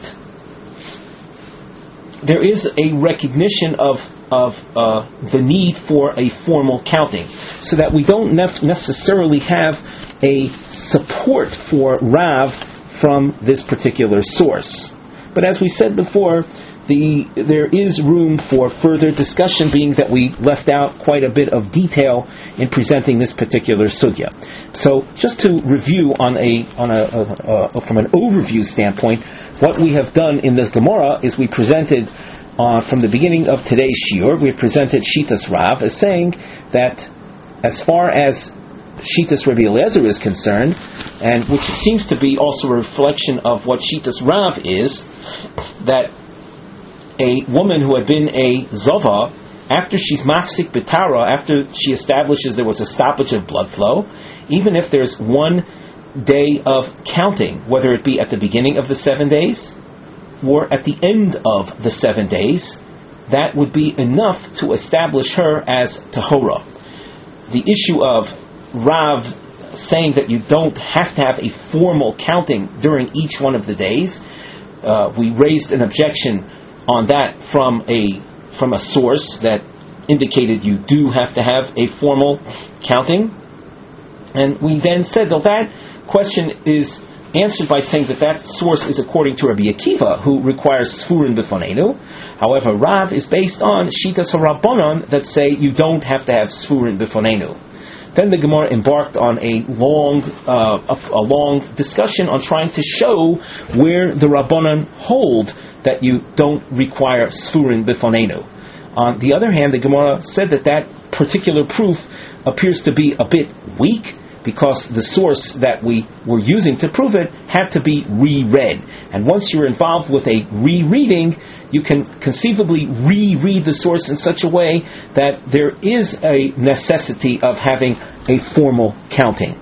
there is a recognition of the need for a formal counting, so that we don't necessarily have a support for Rav from this particular source. But as we said before, there is room for further discussion, being that we left out quite a bit of detail in presenting this particular sugya. So, just to review from an overview standpoint, what we have done in this Gemara is we presented from the beginning of today's shiur, we presented Shitas Rav as saying that as far as Shitas Rabbi Eliezer is concerned, and which seems to be also a reflection of what Shitas Rav is, that a woman who had been a Zova, after she's Machzik B'Tara, after she establishes there was a stoppage of blood flow, even if there's 1 day of counting, whether it be at the beginning of the 7 days or at the end of the 7 days, that would be enough to establish her as Tahora. The issue of Rav saying that you don't have to have a formal counting during each one of the days, we raised an objection on that from a source that indicated you do have to have a formal counting, and we then said that question is answered by saying that source is according to Rabbi Akiva, who requires Sfurin B'Fonenu. However, Rav is based on Shitas HaRabbanon that say you don't have to have Sfurin B'Fonenu. Then the Gemara embarked on a long discussion on trying to show where the Rabbanan hold that you don't require Sfurin B'Fonenu. On the other hand, the Gemara said that particular proof appears to be a bit weak, because the source that we were using to prove it had to be reread. And once you're involved with a rereading, you can conceivably reread the source in such a way that there is a necessity of having a formal counting.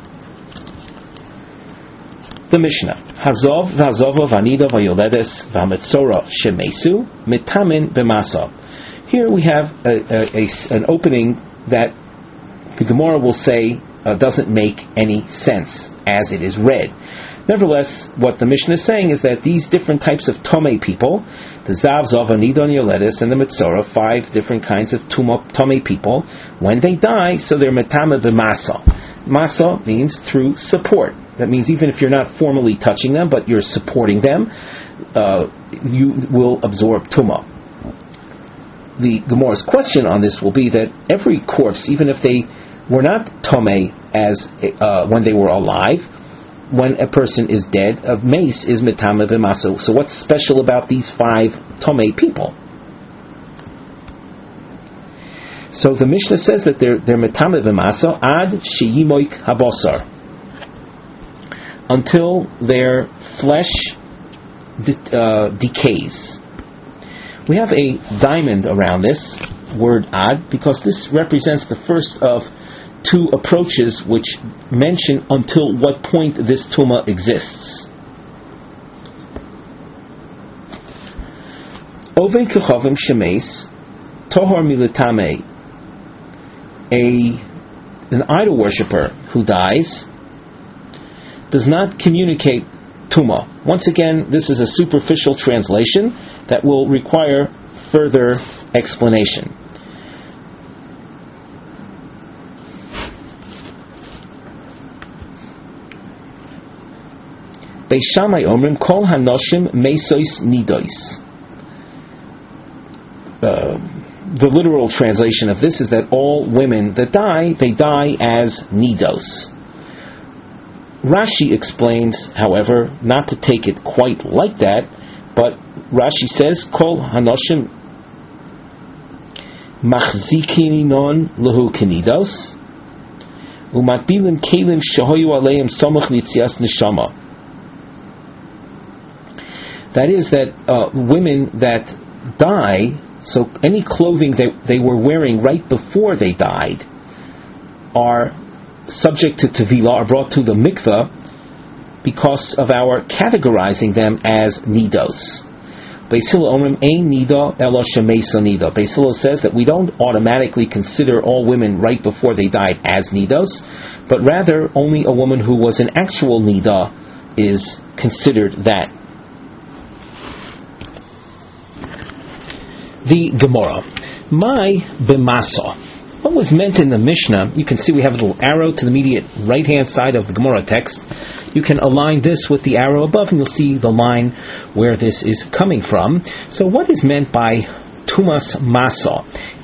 The Mishnah. Hazov v'hazova v'anida v'yoledes v'ametzora shemesu mitamin b'masa. Here we have an opening that the Gemara will say doesn't make any sense as it is read. Nevertheless, what the Mishnah is saying is that these different types of Tomei people, the Zav, Zov, Anidon, Yoledis, and the Metzora, 5 different kinds of Tomei people, when they die, so they're Metama v'Masa. Masa means through support. That means even if you're not formally touching them, but you're supporting them, you will absorb Tumah. The Gemara's question on this will be that every corpse, even if they were not Tomei as when they were alive, when a person is dead, a mace is Metama v'Masa. So what's special about these 5 Tomei people? So the Mishnah says that they're Metama v'Masa ad sheyimoik habosar, until their flesh decays. We have a diamond around this word ad, because this represents the first of 2 approaches which mention until what point this tumah exists. Oven kechavim shemes tohar militame. An idol worshipper who dies does not communicate tumah. Once again, this is a superficial translation that will require further explanation. Beis Shammai omrim kol hanoshim mesois nidois. The literal translation of this is that all women that die, they die as nidos. Rashi explains, however, not to take it quite like that, but Rashi says, kol hanoshim machzikinon lehu kenidos umatbilim kelim shehoyu aleim somach litzias neshama. That is that women that die, so any clothing that they were wearing right before they died are subject to tevilah, are brought to the mikveh because of our categorizing them as nidos. Beis Hillel omrim ein nida elo shemeisa nida. Beis Hillel says that we don't automatically consider all women right before they died as nidos, but rather only a woman who was an actual nida is considered that. The Gemara, my b'masa. What was meant in the Mishnah? You can see we have a little arrow to the immediate right-hand side of the Gemara text. You can align this with the arrow above, and you'll see the line where this is coming from. So, what is meant by tumas masa?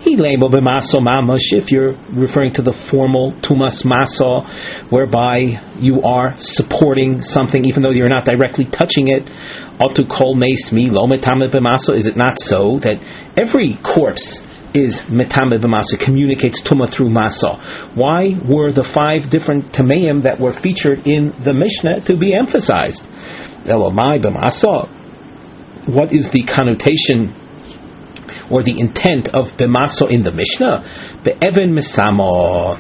If you're referring to the formal tumas masa, whereby you are supporting something even though you're not directly touching it. Otu kol meis mi lo metame b'masa. Is it not so that every corpse is metame b'masa, communicates tuma through masa? Why were the 5 different tameim that were featured in the Mishnah to be emphasized? Elomai b'masa. What is the connotation or the intent of b'masa in the Mishnah? Be'even mesama.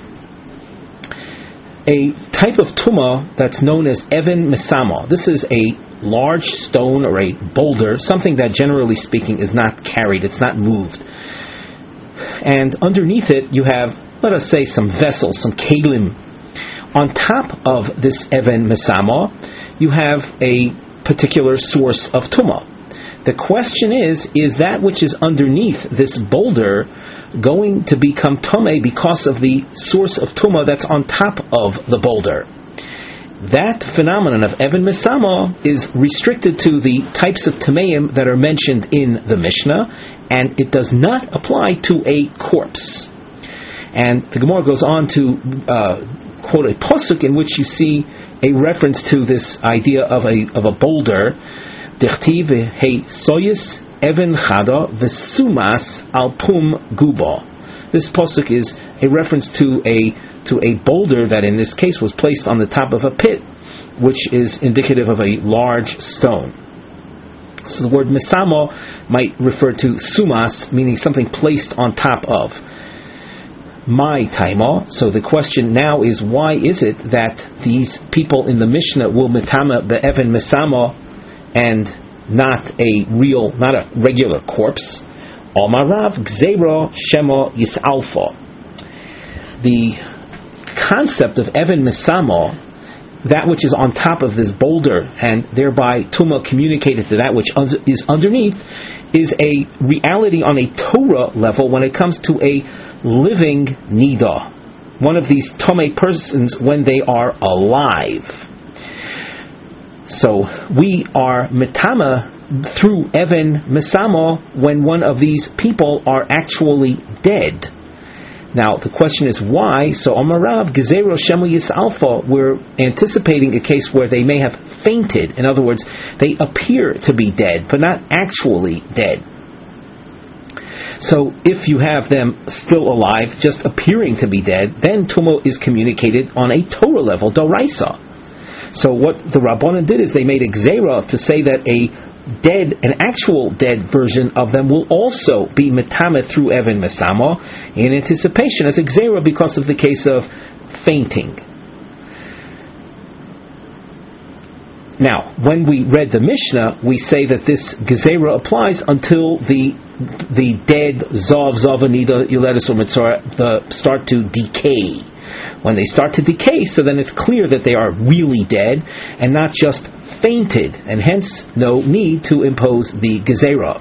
A type of tuma that's known as even mesama. This is a large stone or a boulder, something that generally speaking is not carried, it's not moved. And underneath it you have, let us say, some vessels, some kelim. On top of this even mesama, you have a particular source of tuma. The question is that which is underneath this boulder going to become tomei because of the source of tuma that's on top of the boulder? That phenomenon of even mesama is restricted to the types of tameim that are mentioned in the Mishnah, and it does not apply to a corpse. And the Gemara goes on to quote a pasuk in which you see a reference to this idea of a boulder. Dichtiv he soyis even chada v'sumas al pum guba. This pasuk is a reference to a boulder that in this case was placed on the top of a pit, which is indicative of a large stone. So the word mesamo might refer to sumas, meaning something placed on top of. My taima. So the question now is, why is it that these people in the Mishnah will metama be'even mesamo and not a regular corpse? Omarav gzeira shema yisalfa. The concept of even mesamo, that which is on top of this boulder, and thereby tuma communicated to that which is underneath, is a reality on a Torah level when it comes to a living nida, one of these tomei persons when they are alive. So we are metama through even mesamo when one of these people are actually dead. Now the question is why? So Omarav Gezero Shemu Yisalfa, we're anticipating a case where they may have fainted. In other words, they appear to be dead, but not actually dead. So if you have them still alive, just appearing to be dead, then Tumo is communicated on a Torah level, Doraisa. So what the Rabbanan did is they made a Gzera to say that an actual dead version of them will also be metamet through Even Mesama in anticipation as a Gzera because of the case of fainting. Now, when we read the Mishnah, we say that this Gezerah applies until the dead Zav, Anida, Yuledis, or Mitzvah start to decay. When they start to decay, so then it's clear that they are really dead and not just fainted, and hence no need to impose the Gezerah.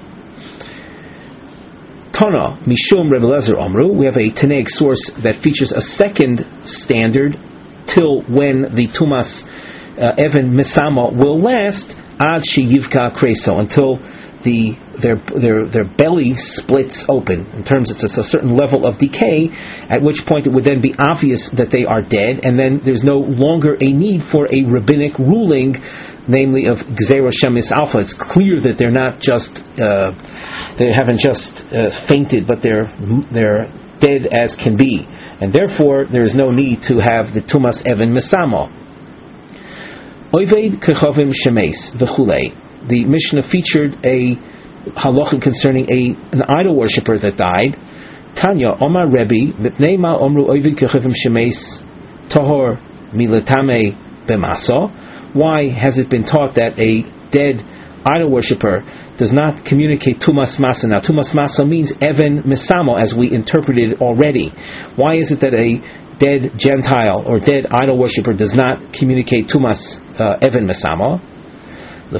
Tana, Mishum Rebbe Lezer Amru, we have a Tanaic source that features a second standard till when the Tumas Evan Misama will last ad sheyivka kreso, until their belly splits open. In terms, it's a certain level of decay, at which point it would then be obvious that they are dead, and then there's no longer a need for a rabbinic ruling, namely of Gzeira Shemis Alpha. It's clear that they're not just they haven't just fainted, but they're dead as can be, and therefore there is no need to have the Tumas Evan Misamo. Oived Kechavim Shemes V'chulei. The Mishnah featured a halacha concerning an idol worshipper that died. Tanya Omar Rebbe Mipnei Ma Omru Oived Kechavim Shemes Tahor Milatame Bemaso. Why has it been taught that a dead idol worshipper does not communicate Tumas Masa? Now, Tumas Masa means Evan Misamo, as we interpreted already. Why is it that a dead Gentile or dead idol worshipper does not communicate Tumas Evan Misamo? When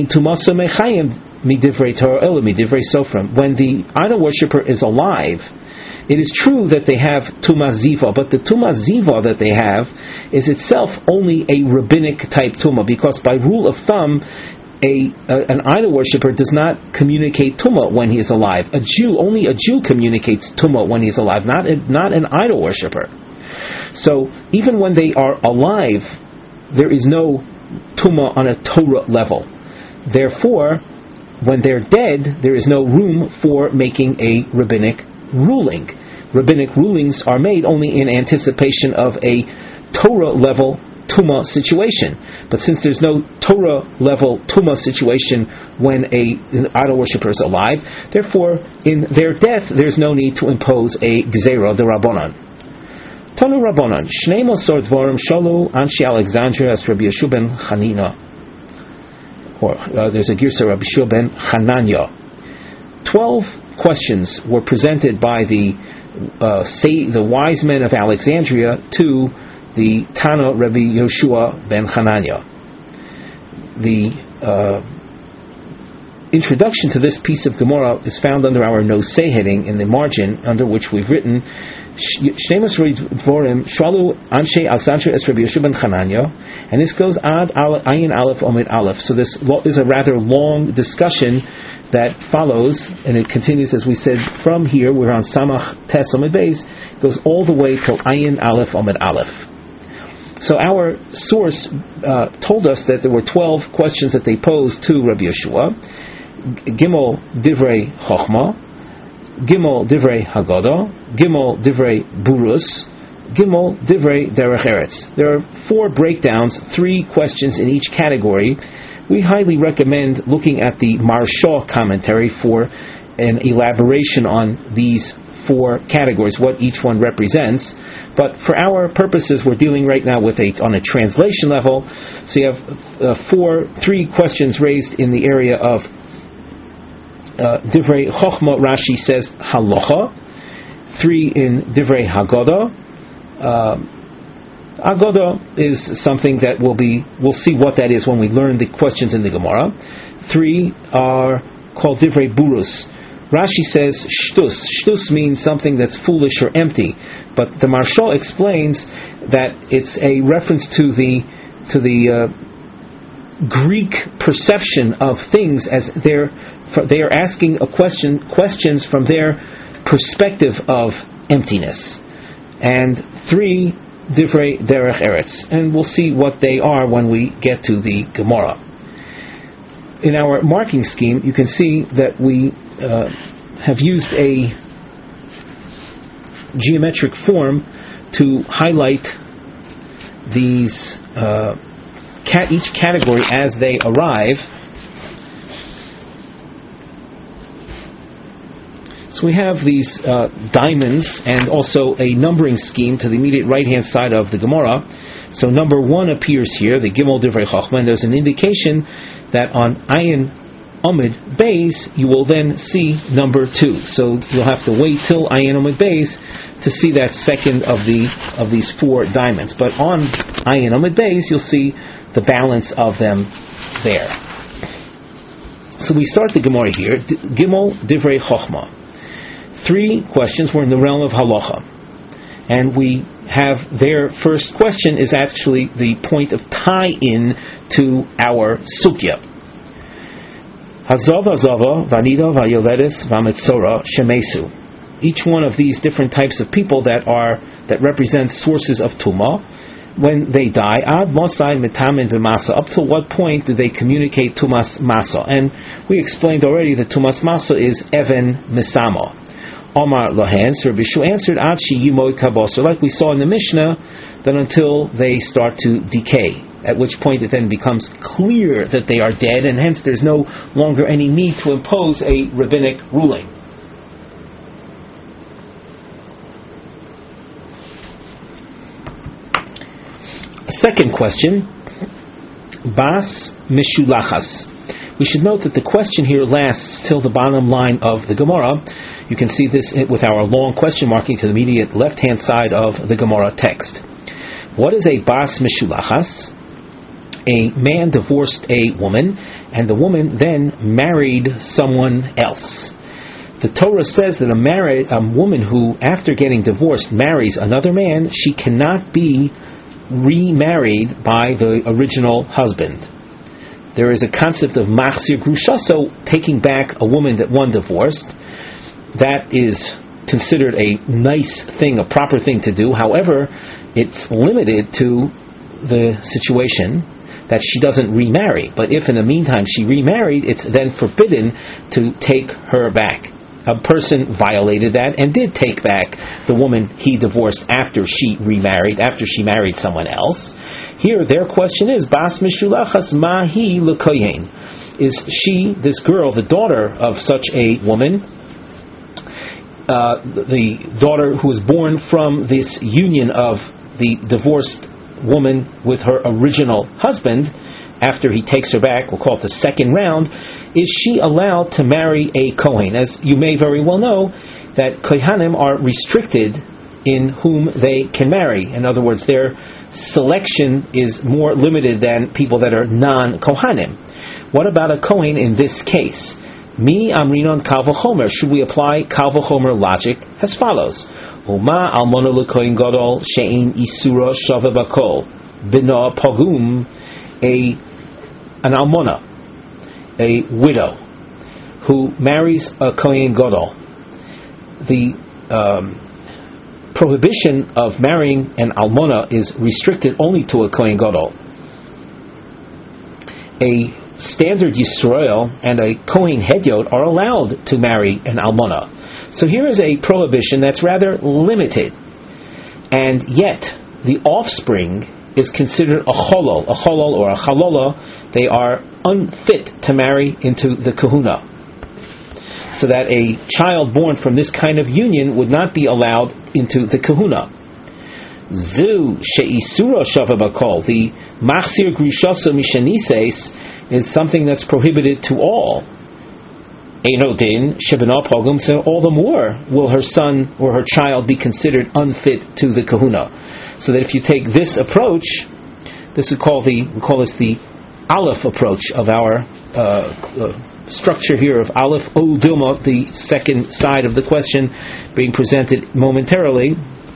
the idol worshipper is alive, it is true that they have Tuma Ziva, but the Tuma Ziva that they have is itself only a rabbinic type Tuma, because by rule of thumb, an idol worshipper does not communicate Tuma when he is alive. Only a Jew communicates Tuma when he is alive, not an idol worshipper. So even when they are alive, there is no Tuma on a Torah level. Therefore, when they're dead, there is no room for making a rabbinic ruling. Rabbinic rulings are made only in anticipation of a Torah level Tuma situation. But since there's no Torah level Tuma situation when an idol worshipper is alive, therefore in their death there's no need to impose a Gzeira de Rabbanan. Tanu Rabbanan, Shnei Mosor Dvorim Shalu Anshi Alexandria as Rabbi Yeshua ben Chanina. Or there's a Girsa Rabbi Yeshua ben Hananya. 12 questions were presented by the wise men of Alexandria to the Tana Rabbi Yeshua ben Hananya. The introduction to this piece of Gemara is found under our Nosei heading in the margin, under which we've written Shneimos Dvorim Shalu Anshe Alexandria es Rabbi Yeshua ben Hananya, and this goes ad Ayin Aleph Omid Aleph. So this is a rather long discussion that follows, and it continues, as we said, from here. We're on Samach Tes Omid Beis, goes all the way till Ayin Aleph Omid Aleph. So our source told us that there were 12 questions that they posed to Rabbi Yeshua. Gimel Divrei Chochma, Gimel Divrei Haggadah, Gimel Divrei Burus, Gimel Divrei Derech Eretz. There are 4 breakdowns, 3 questions in each category. We highly recommend looking at the Maharsha commentary for an elaboration on these 4 categories, what each one represents. But for our purposes, we're dealing right now with on a translation level. So you have 3 questions raised in the area of Divrei Chochma. Rashi says Halacha. 3 in Divrei Haggadah. Haggadah is something that we'll see what that is when we learn the questions in the Gemara. 3 are called Divrei Burus. Rashi says Shtus. Shtus means something that's foolish or empty, but the Maharsha explains that it's a reference to the Greek perception of things, as they are asking questions from their perspective of emptiness. And 3 Divrei Derech Eretz, and we'll see what they are when we get to the Gemara. In our marking scheme, you can see that we have used a geometric form to highlight these each category as they arrive. So we have these diamonds and also a numbering scheme to the immediate right-hand side of the Gemara. So number 1 appears here, the Gimel Divrei Chochma, and there's an indication that on Ayin Omid Beis you will then see number 2. So you'll have to wait till Ayin Omid Beis to see that second of these 4 diamonds. But on Ayin Omid Beis you'll see the balance of them there. So we start the Gemara here. Gimel Divrei Chochma. 3 questions were in the realm of halacha, and we have their first question is actually the point of tie-in to our sugya. Hazava Zava, Vanida, Vayoledes, Vametzora, Shemesu. Each one of these different types of people that represent sources of Tumah, when they die, Ad Mosai Mitamin V'Masa, up to what point do they communicate Tumas Masa? And we explained already that Tumas Masa is Even Misama. Omar Lohan, Sir Bishu answered, Ad Sheyimoy Kabosar, like we saw in the Mishnah, that until they start to decay, at which point it then becomes clear that they are dead, and hence there's no longer any need to impose a rabbinic ruling. Second question, Bas Mishulachas. We should note that the question here lasts till the bottom line of the Gemara. You can see this with our long question marking to the immediate left-hand side of the Gemara text. What is a Bas Mishulachas? A man divorced a woman, and the woman then married someone else. The Torah says that a woman who, after getting divorced, marries another man, she cannot be remarried by the original husband. There is a concept of machzir grusha, so taking back a woman that one divorced. That is considered a nice thing, a proper thing to do. However, it's limited to the situation that she doesn't remarry. But if in the meantime she remarried, it's then forbidden to take her back. A person violated that and did take back the woman he divorced after she remarried, after she married someone else. Here their question is, Bas Mishulachas Mahi L'Kohen. Is she, this girl, the daughter of such a woman, the daughter who was born from this union of the divorced woman with her original husband, after he takes her back, we'll call it the second round, is she allowed to marry a Kohen? As you may very well know, that Kohanim are restricted in whom they can marry. In other words, their selection is more limited than people that are non-Kohanim. What about a Kohen in this case? Mi amrinon kal v'chomer. Should we apply kal v'chomer logic as follows? Uma almona l'kohen gadol she'in isura shava bakol bina pogum. An almona, a widow, who marries a Kohen Gadol. The prohibition of marrying an almona is restricted only to a Kohen Gadol. A standard Yisrael and a Kohen Hedyot are allowed to marry an almona. So here is a prohibition that's rather limited, and yet the offspring is considered a cholol or a chalola. They are unfit to marry into the kahuna, so that a child born from this kind of union would not be allowed into the kahuna. Zu she'isura shava bakol, the machzir grushaso mishanises, is something that's prohibited to all. Einodin shebena pogum, so all the more will her son or her child be considered unfit to the kahuna. So that if you take this approach, this we call this the Aleph approach of our structure here of Aleph O Dilma, the second side of the question being presented momentarily.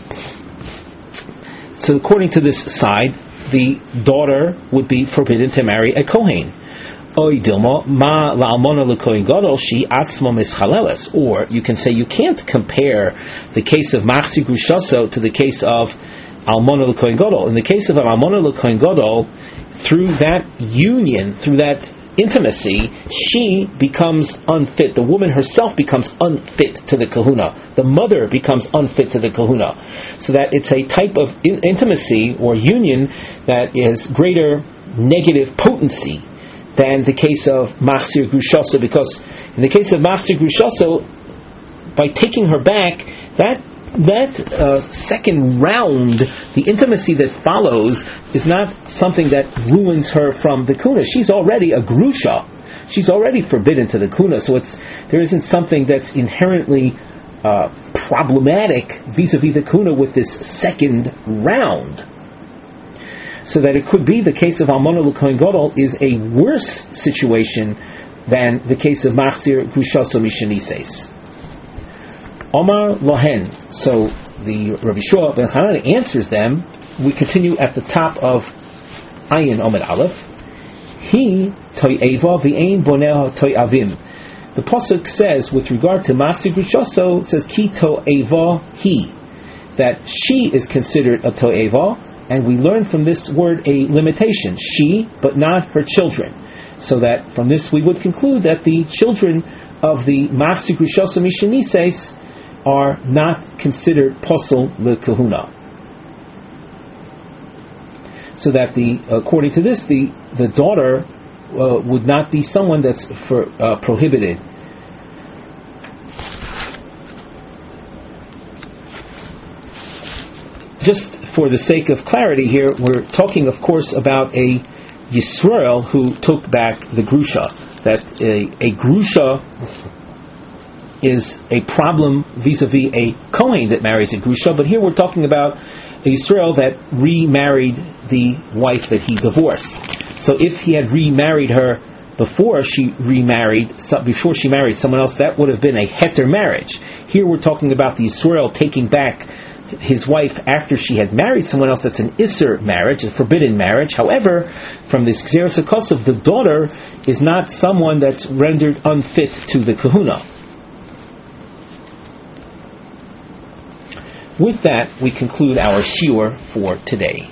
So according to this side, the daughter would be forbidden to marry a Kohen. Oy Dilma ma la'almona l'kohen gadol she atzma mischaleles. Or you can say you can't compare the case of machzi grushaso to the case of almona l'kohen gadol. In the case of an almona l'kohen gadol, through that union, through that intimacy, she becomes unfit. The woman herself becomes unfit to the kahuna. The mother becomes unfit to the kahuna. So that it's a type of intimacy or union that is greater negative potency than the case of machzir grushaso, because in the case of machzir grushaso, by taking her back, that second round, the intimacy that follows, is not something that ruins her from the kuna. She's already a grusha. She's already forbidden to the kuna. So there isn't something that's inherently problematic vis-a-vis the kuna with this second round. So that it could be the case of almona l'kohen gadol is a worse situation than the case of machzir grushaso mishanises. Omar Lohen. So the Rabbi Shua ben Hanan answers them, we continue at the top of Ayin Omed Aleph. He to'eva v'ein boneh to'avim. The pasuk says, with regard to Machzik Rishoso, it says ki to'eva he, that she is considered a to'eva, and we learn from this word a limitation, she, but not her children. So that from this we would conclude that the children of the Machzik Rishoso Mishanises are not considered posel lekahuna. So that according to this, the daughter would not be someone that's prohibited. Just for the sake of clarity here, we're talking, of course, about a Yisrael who took back the Grusha. That a Grusha is a problem vis-a-vis a Kohen that marries a Grusha, but here we're talking about a Yisrael that remarried the wife that he divorced. So if he had remarried her before she married someone else, that would have been a heter marriage. Here we're talking about the Yisrael taking back his wife after she had married someone else. That's an Isser marriage, a forbidden marriage. However, from this Gzeras HaKosov, the daughter is not someone that's rendered unfit to the kahuna. With that, we conclude our shiur for today.